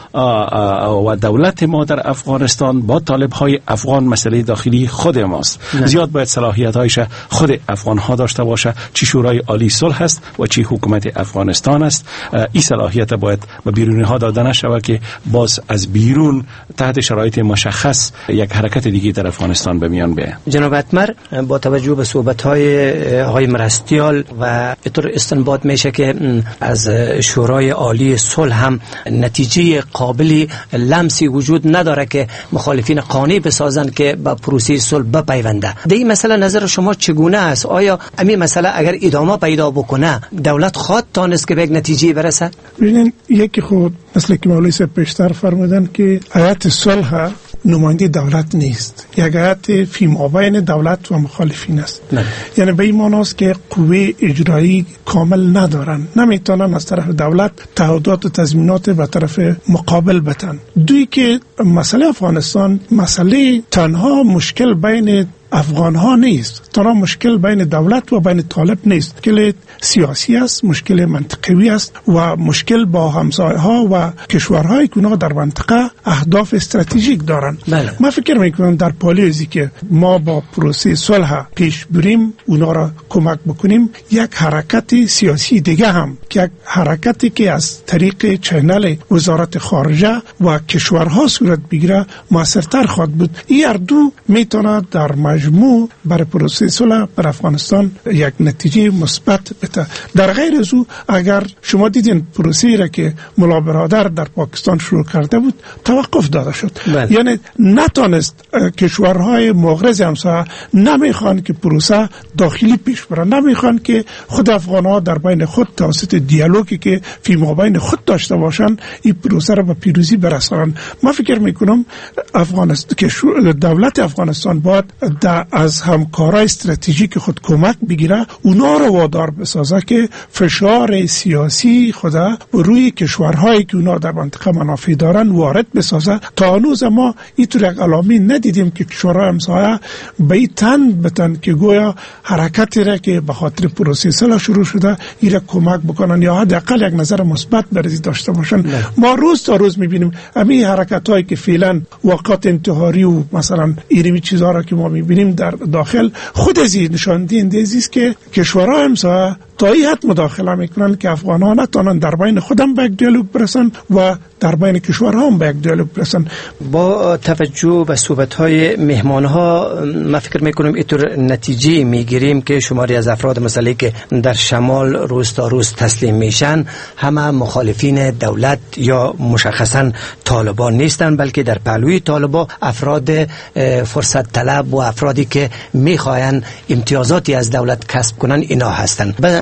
و دولت ما در افغانستان با طالب های افغان مسئله داخلی خود ماست. زیاد باید صلاحیت هایش خود افغان ها داشته باشه، چی شورای عالی صلح است و چی حکومت افغانستان است. این صلاحیت باید به بیرونی ها داده نشود که باز از بیرون تحت شرایط مشخص یک حرکت دیگه در افغانستان به میان بیاید. جناب اتمر، با توجه به صحبت های آقای مرستیال و اینطور استنباط میشه که از شورای عالی صلح هم نتیجه قابلی لمسی وجود نداره که مخالفین قانع بسازن که با پروسه صلح بپیونده. در این مسئله نظر شما چگونه است؟ آیا همین مسئله اگر ادامه پیدا بکنه دولت خواهد تانست که به یک نتیجه برسد؟ ببینید، یکی خود مثل که مولوی صاحب پیشتر فرمودن که هیئت صلح نماینده دولت نیست، یک هیئت فیمابین دولت و مخالفین است. یعنی به این معناست که قوه اجرایی کامل ندارن، نمیتونن از طرف دولت تعهدات و تضمینات به طرف مقابل بتن. دوی که مسئله افغانستان مسئله تنها مشکل بین افغان ها نیست، تنها مشکل بین دولت و بین طالب نیست، مشکل سیاسی است، مشکل منطقوی است و مشکل با همسایه ها و کشورهایی که اونها در منطقه اهداف استراتژیک دارن. من فکر میکنم در پالیزی که ما با پروسه صلح پیش بریم، اونا را کمک بکنیم، یک حرکت سیاسی دیگه هم که یک حرکتی که از طریق چینل وزارت خارجه و کشورها صورت بگیره موثرتر خواهد بود. این هر دو میتونه در مجموع برای پروسه صلح بر افغانستان یک نتیجه مثبت بده. در غیر از او اگر شما دیدین پروسه را که ملا برادر در پاکستان شروع کرده بود توقف داده شد. یعنی نتونست کشورهای مغرض همسایه نمیخوان که پروسه داخلی پیش بره، نمیخوان که خود افغانها در بین خود توسط دیالوگی که فی مابین خود داشته باشن این پروسه را به پیروزی برسانن. من فکر میکنم دولت افغانستان باید از همکارای استراتژیک خود کمک بگیره، اونا رو وادار بسازه که فشار سیاسی خود روی کشورهایی که اونا در منطقه منافع دارن وارد بسازه. تا هنوز ما اینطور یک علامه ندیدیم که کشورهای همسایه به این تن بتن که گویا حرکتی را که به خاطر پروسه صلح شروع شده این را کمک بکنن یا حداقل یک نظر مثبت برای داشته باشن. ما روز تا روز میبینیم همین حرکتایی که فعلا وقت انتحاری و مثلا ایرمی چیزها را که ما میبینیم در داخل خود از این نشان دهنده است که کشورها همسایه تا این حد مداخله میکنن که افغانها نتونن در بین خودم به یک دیالوگ برسن و در بین کشورها هم به یک دیالوگ برسن. با توجه به صحبت‌های مهمان‌ها من فکر میکنم اینطور نتیجه میگیریم که شماری از افراد مسئله که در شمال روز تا روز تسلیم میشن همه مخالفین دولت یا مشخصا طالبان نیستن، بلکه در پهلوی طالبان افراد فرصت طلب و افرادی که میخواین امتیازاتی از دولت کسب کنن اینا هستن. به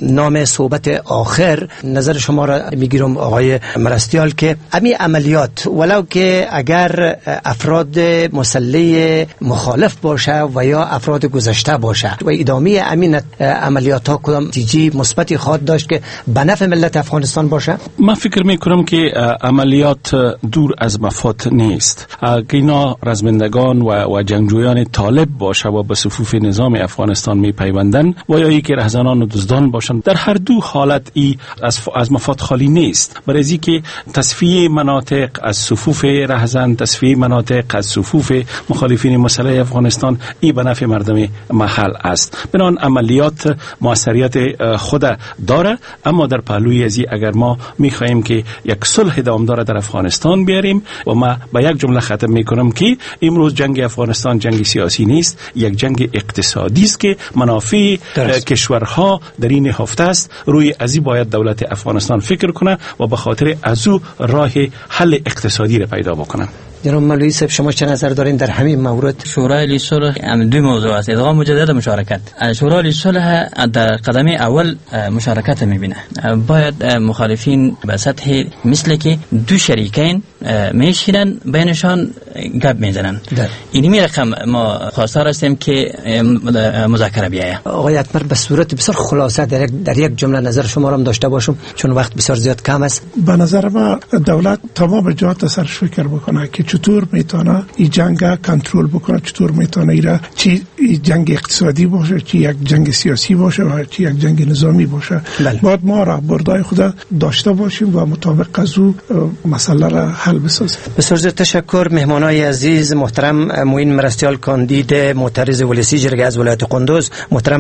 نام صحبت آخر نظر شما را میگیرم آقای مرستیال که امی عملیات ولو که اگر افراد مسلح مخالف باشه و یا افراد گذشته باشه و ادامه امین عملیات ها کدام نتیجه مثبتی خواهد داشت که به نفع ملت افغانستان باشه؟ من فکر میکنم که عملیات دور از مفاد نیست. اگر اینا رزمندگان و جنگجویان طالب باشه و به صفوف نظام افغانستان میپیوندن و یا که رهزنان و دزدان باشند، در هر دو حالت ای از مفاد خالی نیست. برای که تصفیه مناطق از صفوف رهزن، تصفیه مناطق از صفوف مخالفین مسلح افغانستان ای به نفع مردم محل است. بنابراین عملیات موثریت خود داره، اما در پهلوی ازی اگر ما میخواهیم که یک صلح دامدار در افغانستان بیاریم و ما با یک جمله ختم میکنم که امروز جنگ افغانستان جنگ سیاسی نیست، یک جنگ اقتصادی است که منافع کشورها در این هفته است. روی ازی باید دولت افغانستان فکر کنه و به خاطر ازو راه حل اقتصادی را پیدا بکنه. جناب مولوی صاحب شما چه نظر دارین در همین مورد؟ شورای لیگ صلح دو موضوع است: ادغام مجدد مشارکت. شورای لیگ صلح در قدم اول مشارکت میبینه. باید مخالفین به سطح مثل که دو شریکین میشینن بینشان گپ میزنن. اینی رقم ما خواستار هستیم که مذاکره بیاید. آقای اکبر به صورت بسیار خلاصه در یک جمله نظر شما را داشته باشم چون وقت بسیار زیاد کم است. به نظر ما دولت تمام جهات سرش فکر بکنه که چطور میتونه این جنگ کنترل بکنه، چطور میتونه ایرا چی جنگ اقتصادی باشه، چی یک جنگ سیاسی باشه و چی یک جنگ نظامی باشه. باید ما راهبردهای خود داشته باشیم و مطابق از او مسئله را حل بسازیم. بسیار زیاد تشکر. مهمانای عزیز محترم معین مرستیال کاندید معترض ولسی جرگه از ولایت قندوز، محترم